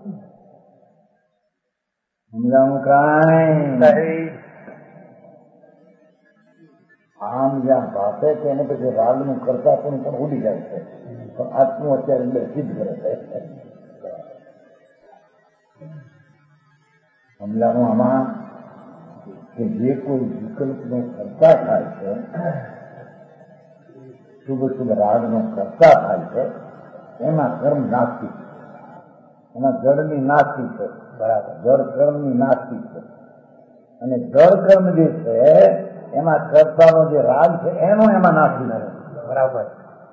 સમજાણું કાંઈ? આમ જ્યાં ભાષે છે એને પછી રાગનું કરતા પણ ઉડી જાય છે, પણ આત્મું અત્યારે અંદર સિદ્ધ કરે છે. સમજાણું આમાં કે જે કોઈ વિકલ્પનો કરતા થાય છે, શુભ શુભ રાગનો કરતા થાય છે, એમાં કર્મ નાસ્તિક, એમાં જળની નાસ્તિક છે. બરાબર, જળ કર્મની નાસ્તિક છે. અને જળ કર્મ જે છે એમાં કરતાનો જે રાગ છે એનો એમાં નાસ્તિક છે. બરાબર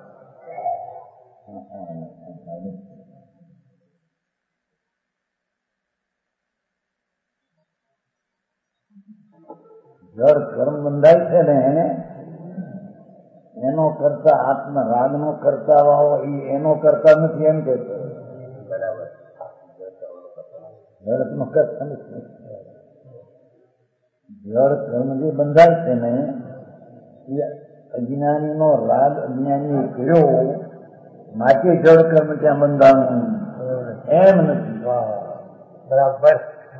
જળ કર્મ બંધાય છે ને એનો કરતા આત્મા રાગનો કરતા વાવો એનો કરતા નથી એમ કે છે. બરાબર જળ કરતા નથી. જળ કર્મ જે બંધાય છે ને એ અજ્ઞાનીનો રાગ અજ્ઞાની કર્યો માટે જળ કર્મ ત્યાં બંધાણું એમ નથી. બરાબર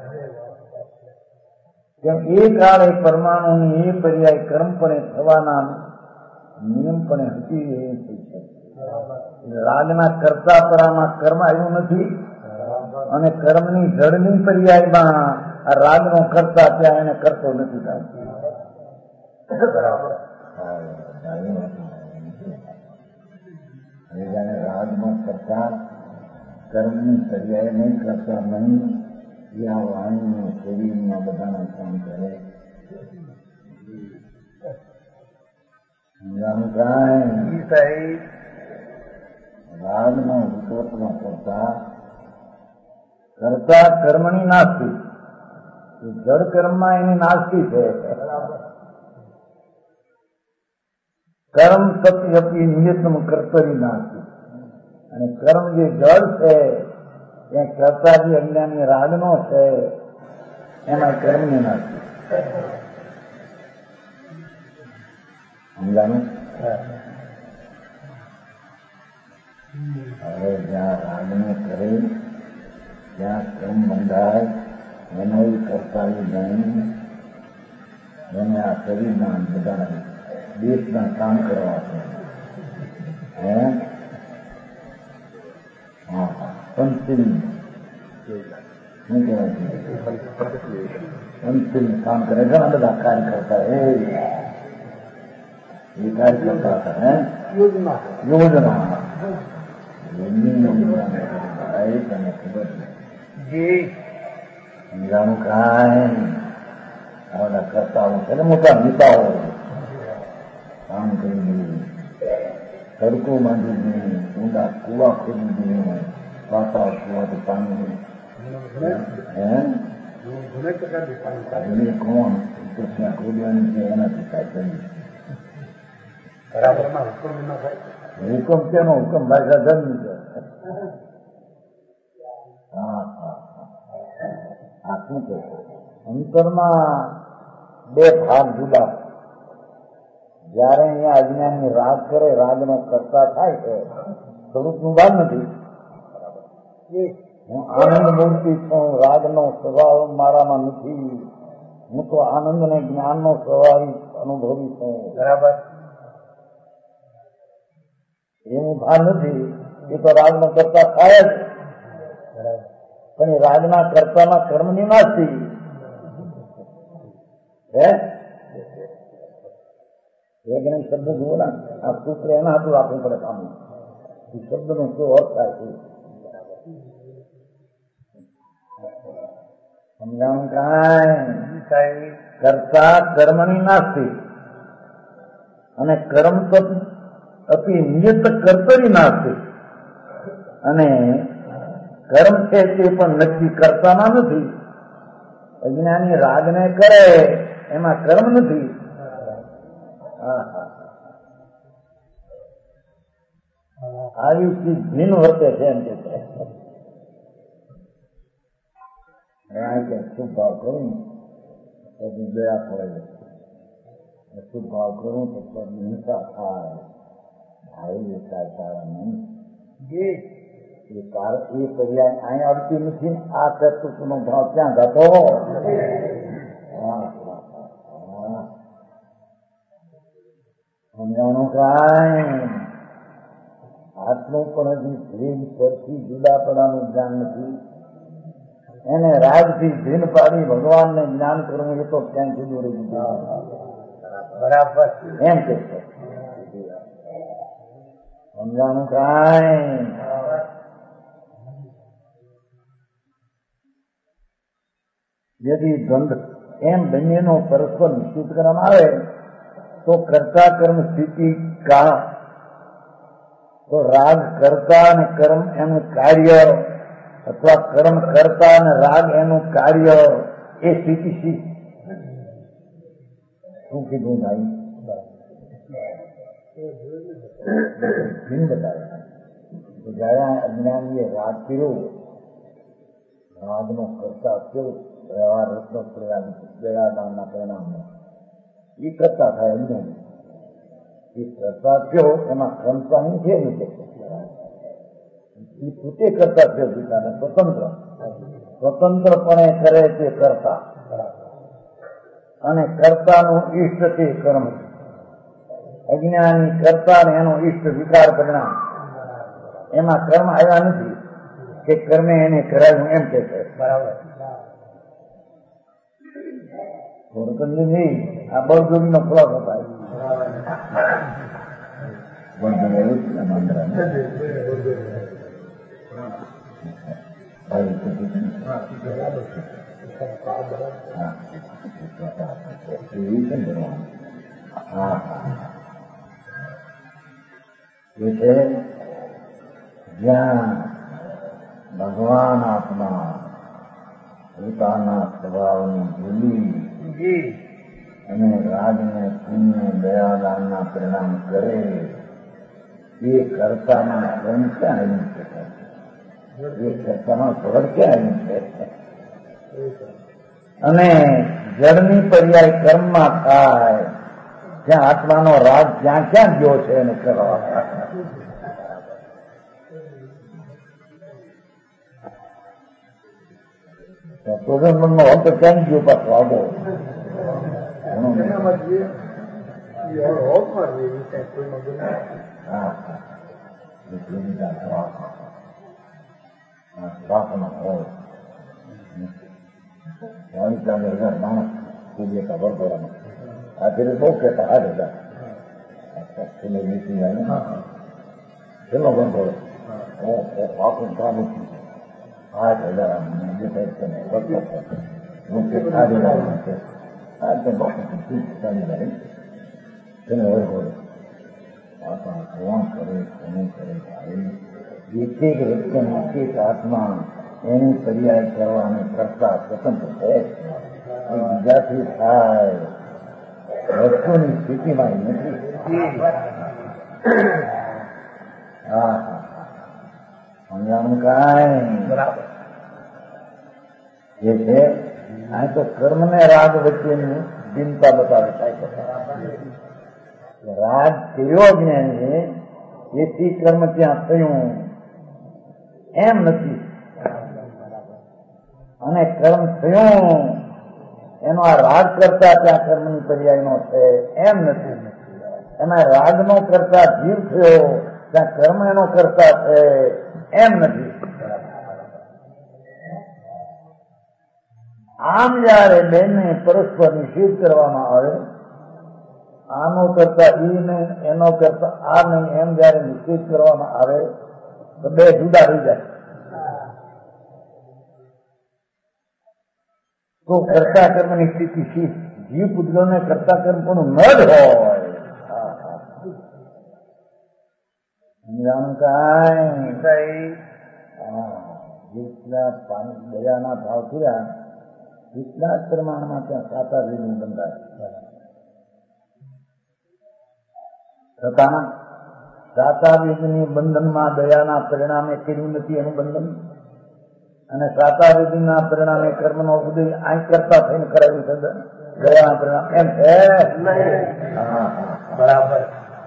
કેમ એ કાળે પરમાણુની એ પર્યાય કર્મપણે થવાના નિયમપણે હતી એ થઈ છે. રાગના કરતા પરામાં કર્મ આવ્યું નથી, અને કર્મની જળની પર્યાયમાં આ રાગનો કરતા ત્યાં એને કરતો નથી. બરાબર જાણે રાગનો કરતા કર્મની પર્યાય નહીં કરતા નહીં, ત્યાં વાણીનું શરીરમાં બધાના કામ કરે. રાગનો વિકલ્પનો કરતા કર્મની નાસ્તી, જળ કર્મમાં એની નાસ્તી છે. કર્મ સત્યપી નિયતમ કર્તરી નાસ્તી, અને કર્મ જે જળ છે એ કરતા જે અજ્ઞાની રાગનો છે એમાં કર્મની નાસ્તી. સમજાનું? હવે જ્યાં રાગને કરે ત્યાં કર્મ બંધાય, એનો કરતા નહીં, એને આ શરીરના બધા દેશના કામ કરવા છે. પંચિલ શું કહેવાય છે? પંચિલ કામ કરે, ઘણા બધા કાર્ય કરતા એ કાર્ય કરતા હતા. યોજના તને ખબર જી સમજાણું કાંઈ? આવડા કરતાઓ છે ને મોટા નેતાઓ કામ કરી દીધું, સડકો બાંધી દીધી, ઊંડા કુવા ખોદી દીધી, વાતા કુવાથી પાણી કોણ ત્યાં ખોદવાની છે એનાથી કાંઈ કરી હુકમ કેનો હુકમ ભાષા ધર્મ છે. આ શું કહે છે? અંતરમાં બે ભાગ જુદા. જયારે અહીંયા અજ્ઞાનની રાગ કરે, રાગનો કરતા થાય છે, સ્વરૂપનું ભાન નથી. હું આનંદ મૂર્તિ છું, રાગનો સ્વભાવ મારામાં નથી, હું તો આનંદ ને જ્ઞાનનો સ્વભાવિક અનુભવી છું. બરાબર એનું ભાન નથી. એ તો રાગનો કરતા થાય જ, પણ એ રાગના કરતામાં કર્મની નાસ્તી હે. એક નહીં શબ્દ જુઓ ને, આ સૂત્ર એના હાથું રાખવું પડે સામે. એ શબ્દનો શું અર્થ થાય છે સમજાણું કાંઈ? કરતા કર્મની નાસ્તી, અને કર્મ તો અતિ નિયત કર્તરી નાસ્તી, અને કર્મ છે તે પણ નક્કી કરતામાં નથી. અજ્ઞાની રાગને કરે એમાં કર્મ નથી. આવી ચીજ ભીન વર્તે છે એમ કે છે. કે શુભ ભાવ કરું તો દયા પડે, શુભ ભાવ કરું તો હિંસા થાય. ભાઈ એટલા સારા નહીં. એ પર્યાય અહીં આવતી નથી. આ કર્તૃત્વનો ભાવ ક્યાં જતો? સમજાણું કાંઈ આટલું પણ હજી ધ્રીન પરથી જુદાપણાનું જ્ઞાન નથી. એને રાજથી ધીન પાડી ભગવાનને જ્ઞાન કરવું એ તો ક્યાંય જુદું રહી ગયું. બરાબર એમ કે સમજાણું કાંઈ यदि द्वंद्व एम બંનેનો પરસ્પર નિશ્ચિત કરવામાં આવે તો કર્તા કર્મ સ્થિતિ કા તો રાગ કર્તા અને કર્મ એનું કાર્ય અથવા કર્મ કર્તા અને રાગ એનું કાર્ય એ સ્થિતિ શી શું કીધું ભાઈ? બતાવે જયારે અજ્ઞાનીએ રાગ કર્યો, રાગનો કરતા કેવું વ્યવહાર રત્નો પ્રયાદાનના પરિણામનો એ કરતા થાય. અજ્ઞાની એ કરતા થયો એમાં ક્રમતા નહીં છે ને, એ પોતે કરતા થયો ગીતાને સ્વતંત્રપણે કરે તે કરતા, અને કર્તાનું ઈષ્ટ તે કર્મ. અજ્ઞાની કરતા ને એનો ઈષ્ટ વિકાર પરિણામ. એમાં કર્મ આવ્યા નથી કે કર્મે એને કરાવ્યું એમ કે છે. બરાબર નહીં. આ બળજોગી નો ખુલાસો થાય. એ છે જ્યાં ભગવાન આત્મા પોતાના સ્વભાવને ભૂલી અને રાજને પુણ્ય દયાદાનના પરિણામ કરે એ કર્તાના કર્મ ક્યાં આવ્યું છે? એ કર્તાના ફળ ક્યાં આવ્યું છે? અને જળની પર્યાય કર્મમાં થાય જ્યાં આત્માનો રાગ ક્યાં ક્યાં ગયો છે એને કરવા મનનો અંત ક્યાં ગયો પાછો આવો શ્વાસનો હોય માણસ સૂર્ય કા વરઘોડાનો આખરે બહુ કહેતા 8,000 છેલ્લો વરઘોડો આખું કામ 8,000 તેને વરઘોડો આપણા કોણ કરે કોનું કરે એક એક વ્યક્તિ એક આત્મા એની પર્યાય કરવાને કરતા સ્વતંત્ર છે. બીજાથી થાય વસ્તુની સ્થિતિમાં નથી. હા સમજાણું કાંઈ બરાબર જે છે આ તો કર્મ ને રાગ વચ્ચેની ભિન્નતા બતાવે થાય. રાગ કર્યો જ્ઞાની એથી કર્મ ત્યાં થયું એમ નથી, અને કર્મ થયું એનો આ રાગ કરતા ત્યાં કર્મની પર્યાયનો છે એમ નથી. એના રાગનો કરતા જીવ થયો ત્યાં કર્મ એનો કરતા છે એમ નથી. આમ જયારે બેને પરસ્પર નિષેધ કરવામાં આવે, આનો કરતા ઈ ને એનો કરતા આ નહીં એમ જયારે નિષેધ કરવામાં આવે તો બે જુદા રહી જાય. તો કર્તા કર્મની સ્થિતિ શી? જીવ પુદ્ગલને કર્તા કર્મ પણ ન જ હોય. સમજાણું કાંઈ? જેટલા પાણી દયાના ભાવ થયા એટલા જ પ્રમાણમાં ત્યાં સાતાજીનું બંધાય. છતાં સાતાજીની બંધનમાં દયાના પરિણામે કર્યું નથી એનું બંધન. અને સાતાવિધિના પરિણામે કર્મનો ઉદય આ કરતા થઈને કરાવ્યું છે ગયાના પરિણામ એમ છે. હા બરાબર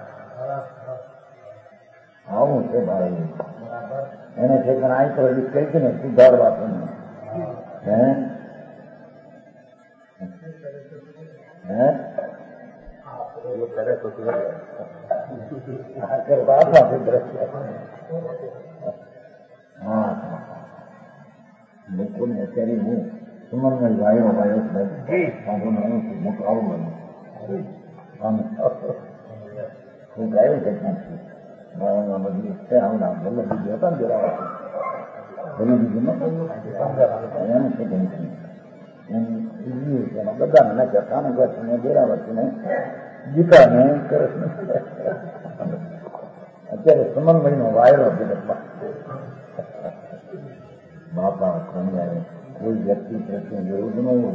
આવું છે ભાઈ. એને છે કે આ તો હજી કઈ છે ને સુધારવા પણ લોકોને અત્યારે હું સુમનમય વાયો મોટું આવું બન્યું ગાયું છે ક્યાંથી બધું છે આવડા વલ્લભજી હતા ને જોડાવા વલ્લભજીમાં છે એમ બધાને નાખ્યા કાનગરને દેરાવતીને ગીતાને કૃષ્ણ અત્યારે સમન્વયનો વાયરો જગતમાં બાપા સમજાય કોઈ વ્યક્તિ પ્રત્યે વિરોધ ન હોવો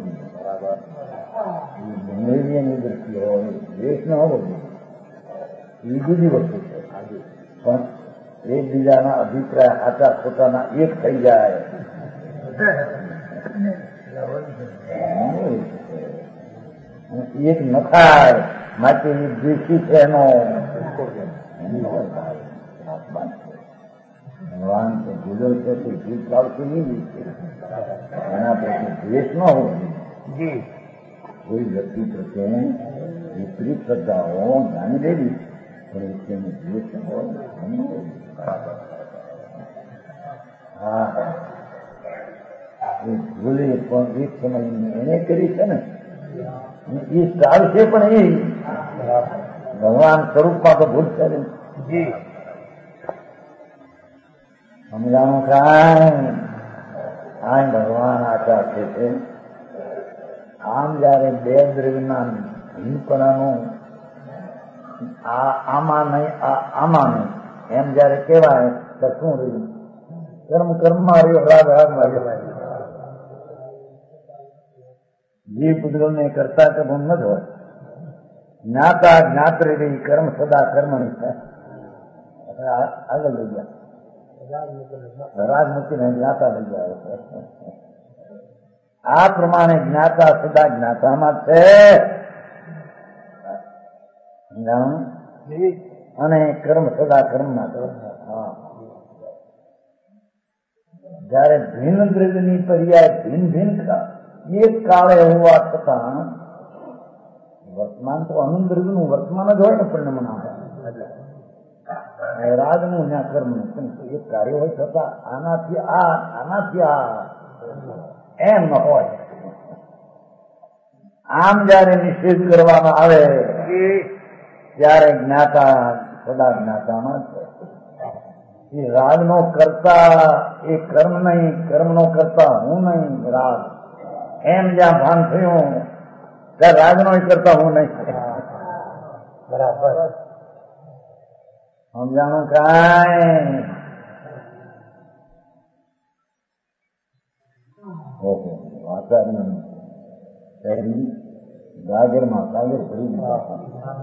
જોઈએ, દ્રષ્ટિ હોય, દ્વેષ ન હોવો જોઈએ, એ બીજી વસ્તુ છે. પણ એકબીજાના અભિપ્રાય સાચા ખોટાના એક થઈ જાય એક ન થાય માટે એ દ્વેષી છે એનો ભગવાન તો ભૂલો છે તે જીત લાવશે એવી છે. એના પ્રત્યે દ્વેષ ન હોવો જોઈએ. કોઈ વ્યક્તિ પ્રત્યે વિપરીત શ્રદ્ધાઓ જાણી લેવી પણ તેનું દ્વેષ ન હોય. હા એ ભૂલે પણ એક સમય એને કરી છે ને એ ચાલશે પણ એ ભગવાન સ્વરૂપમાં તો ભૂલ છે ને સમજાણું કાંઈ આ ભગવાન આશા છે. આમ જયારે બે દ્રવ્યના ભીનપણાનું આમાં નહીં આમાં નહીં એમ જયારે કહેવાય તો શું રહ્યું? કર્મ કર્મમાં રહ્યો, રાગ રાગમાં રહ્યો. જીવ પુદ્ગલને કરતા કર્મ ન જ હોય. જ્ઞાતા જ્ઞાત્રે રહી કર્મ સદા કર્મની થાય. આગળ લઈ ગયા રાગ મૂકીને જ્ઞાતા લઈ જાય. આ પ્રમાણે જ્ઞાતા સદા જ્ઞાતામાં છે અને કર્મ સદા કર્મમાં. જયારે ભિન્ન દ્રવ્યની પર્યાય ભિન્ન ભિન્ન એક કાળે હોવા છતાં વર્તમાન તો અનંત દ્રવ્યનું વર્તમાન જ હોય ને પરિણામ રાગનું ત્યાં કર્મનું એક કાર્ય હોય છતાં આનાથી આ એમ ન હોય. આમ જયારે નિષેધ કરવામાં આવે ત્યારે જ્ઞાતા સદા જ્ઞાતામાં છે. એ રાગનો કરતા એ કર્મ નહીં, કર્મનો કરતા હું નહીં રાગ એમ જ્યાં ભાન થયું ત્યાં રાગનો કરતા હું નહીં. બરાબર સમજાણું કાંઈ? ઓહો આચાર્ય પહેરી ગાગરમાં કાગર ભરી દીધા.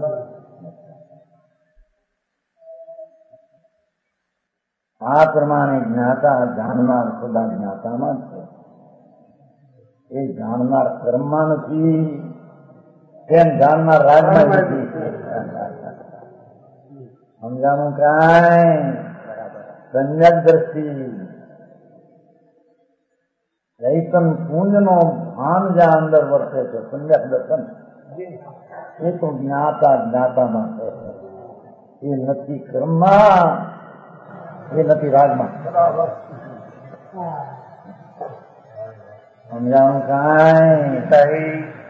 આ પ્રમાણે જ્ઞાતા જાણનાર સદા જ્ઞાતામાં છે. એ જાણનાર કર્મમાં નથી, તેમ જાણનાર રાજમાં નથી. સમજાણું કાંઈ? સમ્યક દ્રષ્ટિ ચૈતન પુંજનો ભાન જ્યાં અંદર વર્તે છે સમ્યક દર્શન એ તો જ્ઞાતા જ્ઞાતામાં છે. એ નથી કર્મમાં, એ નથી રાગમાં. સમજાણું કાંઈ?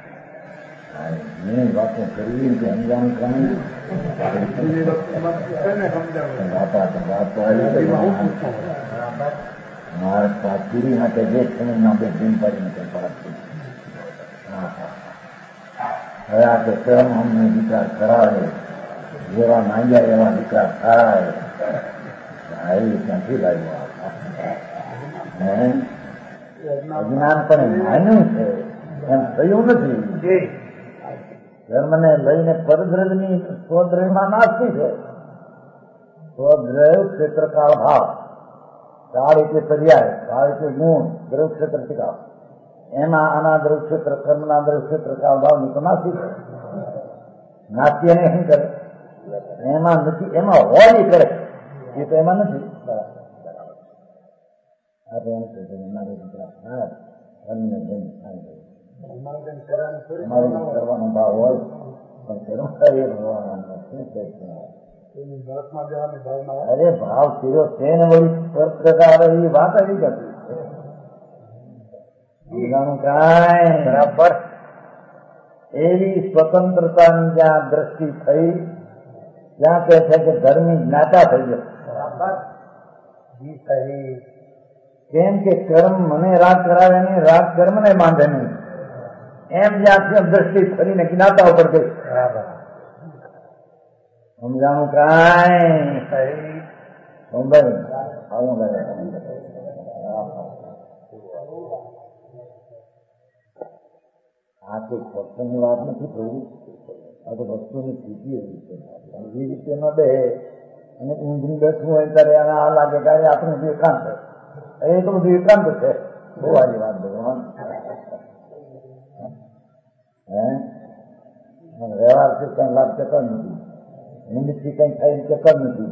મેં વાતો કરવી કે સમજાણું કાંઈ? મારા પીડી માટે જે સમયમાં બે દિન પડીને તે પરત હવે આ તો કર્મ અમને વિચાર કરાવે, જેવા માંગ્યા એવા વિચાર થાય. આવી ક્યાંથી લાવ્યો? અજ્ઞાન પણ માન્યું છે એમ થયું નથી. ધર્મને લઈને પરદ્રવ્યની સ્વદ્રવ્યમાં નાસ્તી છે. સ્વદ્રવ ક્ષેત્રકાળ ભાવ કાળ એટલે પર્યાય, કાળ એટલે ગુણ, દ્રવ ક્ષેત્ર ટીકાવ. એમાં આના દ્રવ ક્ષેત્ર, કર્મના દ્રવ ક્ષેત્ર કાળ ભાવની તો નાસી છે. નાસી એને શું કરે? એમાં નથી, એમાં હોય એ કરે, એ તો એમાં નથી. કરવાનો ભાવ હોય પણ કર્મ કરીએ ભગવાન અરે ભાવ થયો છે ને વળી પ્રકાર એ વાત આવી જતી બીજાનું કાંઈ બરાબર. એવી સ્વતંત્રતાની જ્યાં દ્રષ્ટિ થઈ ત્યાં કહે છે કે ધર્મી જ્ઞાતા થઈ ગયો. કેમ કે કર્મ મને રાગ કરાવે નહીં, રાગ કર્મ ને બાંધે નહીં, એમ જ્યાં દ્રષ્ટિ ફરીને જ્ઞાતા ઉપર ગઈ. સમજાણું કાંઈ આવું આ કોઈ સત્સંગની વાત નથી થયું. આ તો વસ્તુની સ્થિતિ એવી છે. એ રીતે ન બે અને ઊંઘની બેઠવું હોય ત્યારે આ લાગે ત્યારે આપણું બધું એકાંત છે. એ તો બધું એકાંત છે. બહુ સારી વાત ભગવાન. વ્યવહારથી કઈ લાભ ચકર નથી, નિમિત્તથી કઈ થાય ચકર નથી.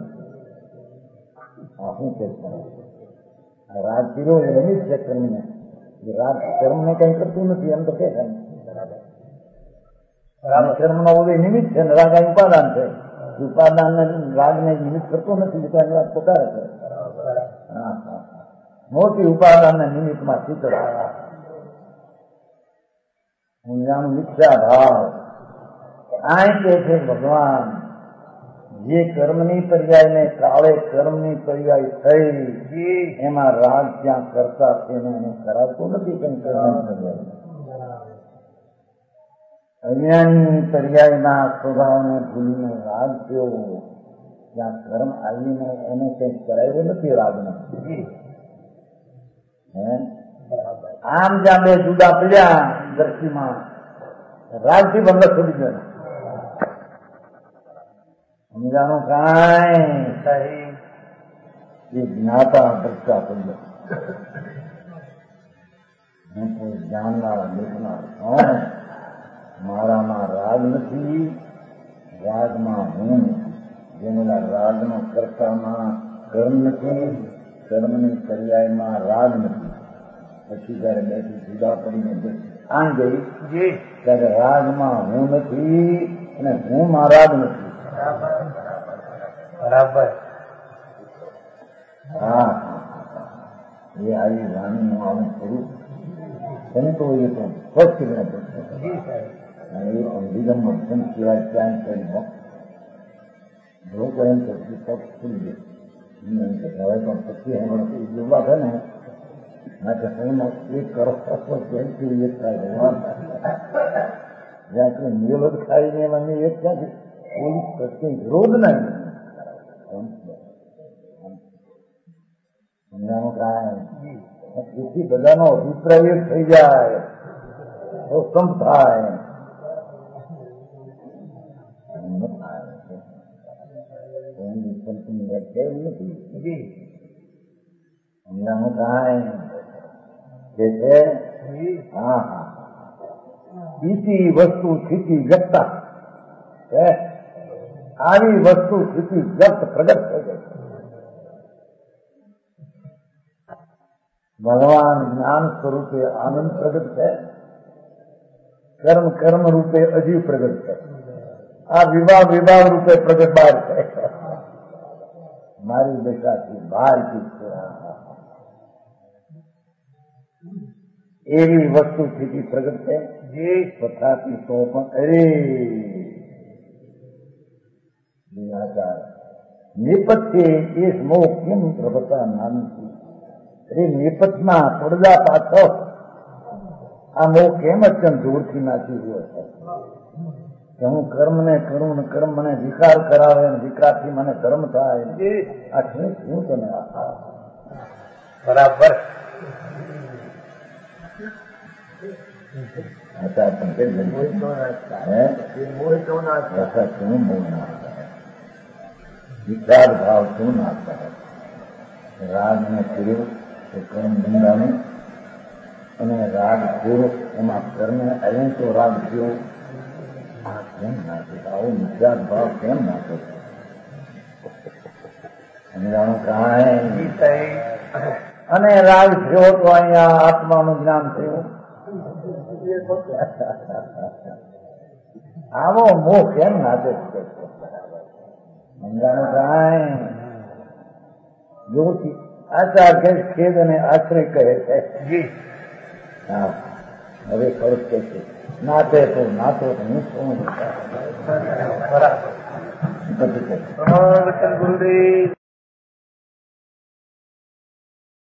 આ શું છે? રાગ પીરો એ નિમિત્ત છે કર્મને. રાગ કર્મને કઈ કરતું નથી એમ તો કે કર્મનો બધું નિમિત્ત છે ને રાગ ઉપાદાન છે. ઉપાદાન રાગને નિમિત્ત કરતું નથી તો એની વાત પોતારે છે. મોટી ઉપાદાન ને નિમિત્તમાં ચિત્ર હું જાણું મિથ્યા ભાવ. આ કે છે ભગવાન જે કર્મની પર્યાય ને કાળે કર્મની પર્યાય થઈ એમાં રાગ ત્યાં કરતા છે ને એને કરાવતું નથી કઈ કર્મની પર્યાય. અજ્ઞાની પર્યાયના સ્વભાવને ભૂલીને રાગ થયો ત્યાં કર્મ આવીને એને કઈ કરાવ્યું નથી રાગને. આમ જ્યાં બે જુદા પડ્યા દ્રષ્ટિમાં રાગથી બંધ છોડી ગયો. સમજાણું કાંઈ એ જ્ઞાતા દ્રષ્ટા પડી હું કોઈ જાણનાર દેખનાર કોણ? મારામાં રાગ નથી, રાગમાં હું નથી. જેના રાગનો કર્તામાં કર્મ નથી, કર્મની પર્યાયમાં રાગ નથી. પછી જયારે બેઠી જુદા પડીને આમ ગઈ ત્યારે રાગમાં હું નથી અને હું માં રાગ નથી. બરાબર. હા, એ આવી વાણીનું આવું સ્વરૂપ સંતો એ તો સ્પષ્ટ વિલંબ સિવાય ક્યાંય કરી જો કહે પછી પગ ખુલી ગયો. હવે પણ પછી ઉભા છે ને એક કરો ક્યાંથી એક થાય ભગવાન જ્યાં મેલો જ ખાઈને એમાં એક ક્યાંથી પોલીસ પ્રત્યે વિરોધ નહીં. સમજાણું કાંઈ તેથી બધાનો અભિપ્રાય થઈ જાય તો સંપ થાય. નથી સમજાણું કાંઈ કે છે. હા હા બીજી વસ્તુ સ્થિતિ વ્યક્તા આવી વસ્તુ સ્થિતિ વ્યક્ત પ્રગટ થઈ ગઈ. ભગવાન જ્ઞાન સ્વરૂપે આનંદ પ્રગટ છે, કર્મ કર્મ રૂપે અજીવ પ્રગટ છે, આ વિભાગ વિભાગ રૂપે પ્રગટ બહાર છે. મારી દશાથી બહાર કી છે. એવી વસ્તુ સ્થિતિ પ્રગટ છે જે તથાથી તો પણ અરે નેપથ્ય એ મોહ કેમ પ્રભતા નામથી. અરે નેપથમાં પડદા પાછળ આ મોહ કેમ અત્યંત જોરથી નાખી રહ્યો છે કે હું કર્મને કરું ને કર્મ મને વિકાર કરાવે ને વિકારથી મને ધર્મ થાય. આ શું તમે બરાબર વિચાર ભાવ શું નાખતા રાગને કર્યું તો પ્રેમ બંધાનું અને રાગ પૂરો એમાં કર્મ આવ્યું તો રાગ થયો. આ કેમ નાખે? આવો નિજાત ભાવ કેમ નાખે? સમજાણું કાંઈ અને રાગ થયો તો અહીંયા આત્માનું જ્ઞાન થયું. આવો મોહ કેમ નાખે? સમજાણું કાંઈ? જોથી આચાર કે ખેદ અને આશ્રય કહે છે. હા, હવે ખરું કે છે નાતે તો નાતો તો હું શું બરાબર. ગુરુદેવ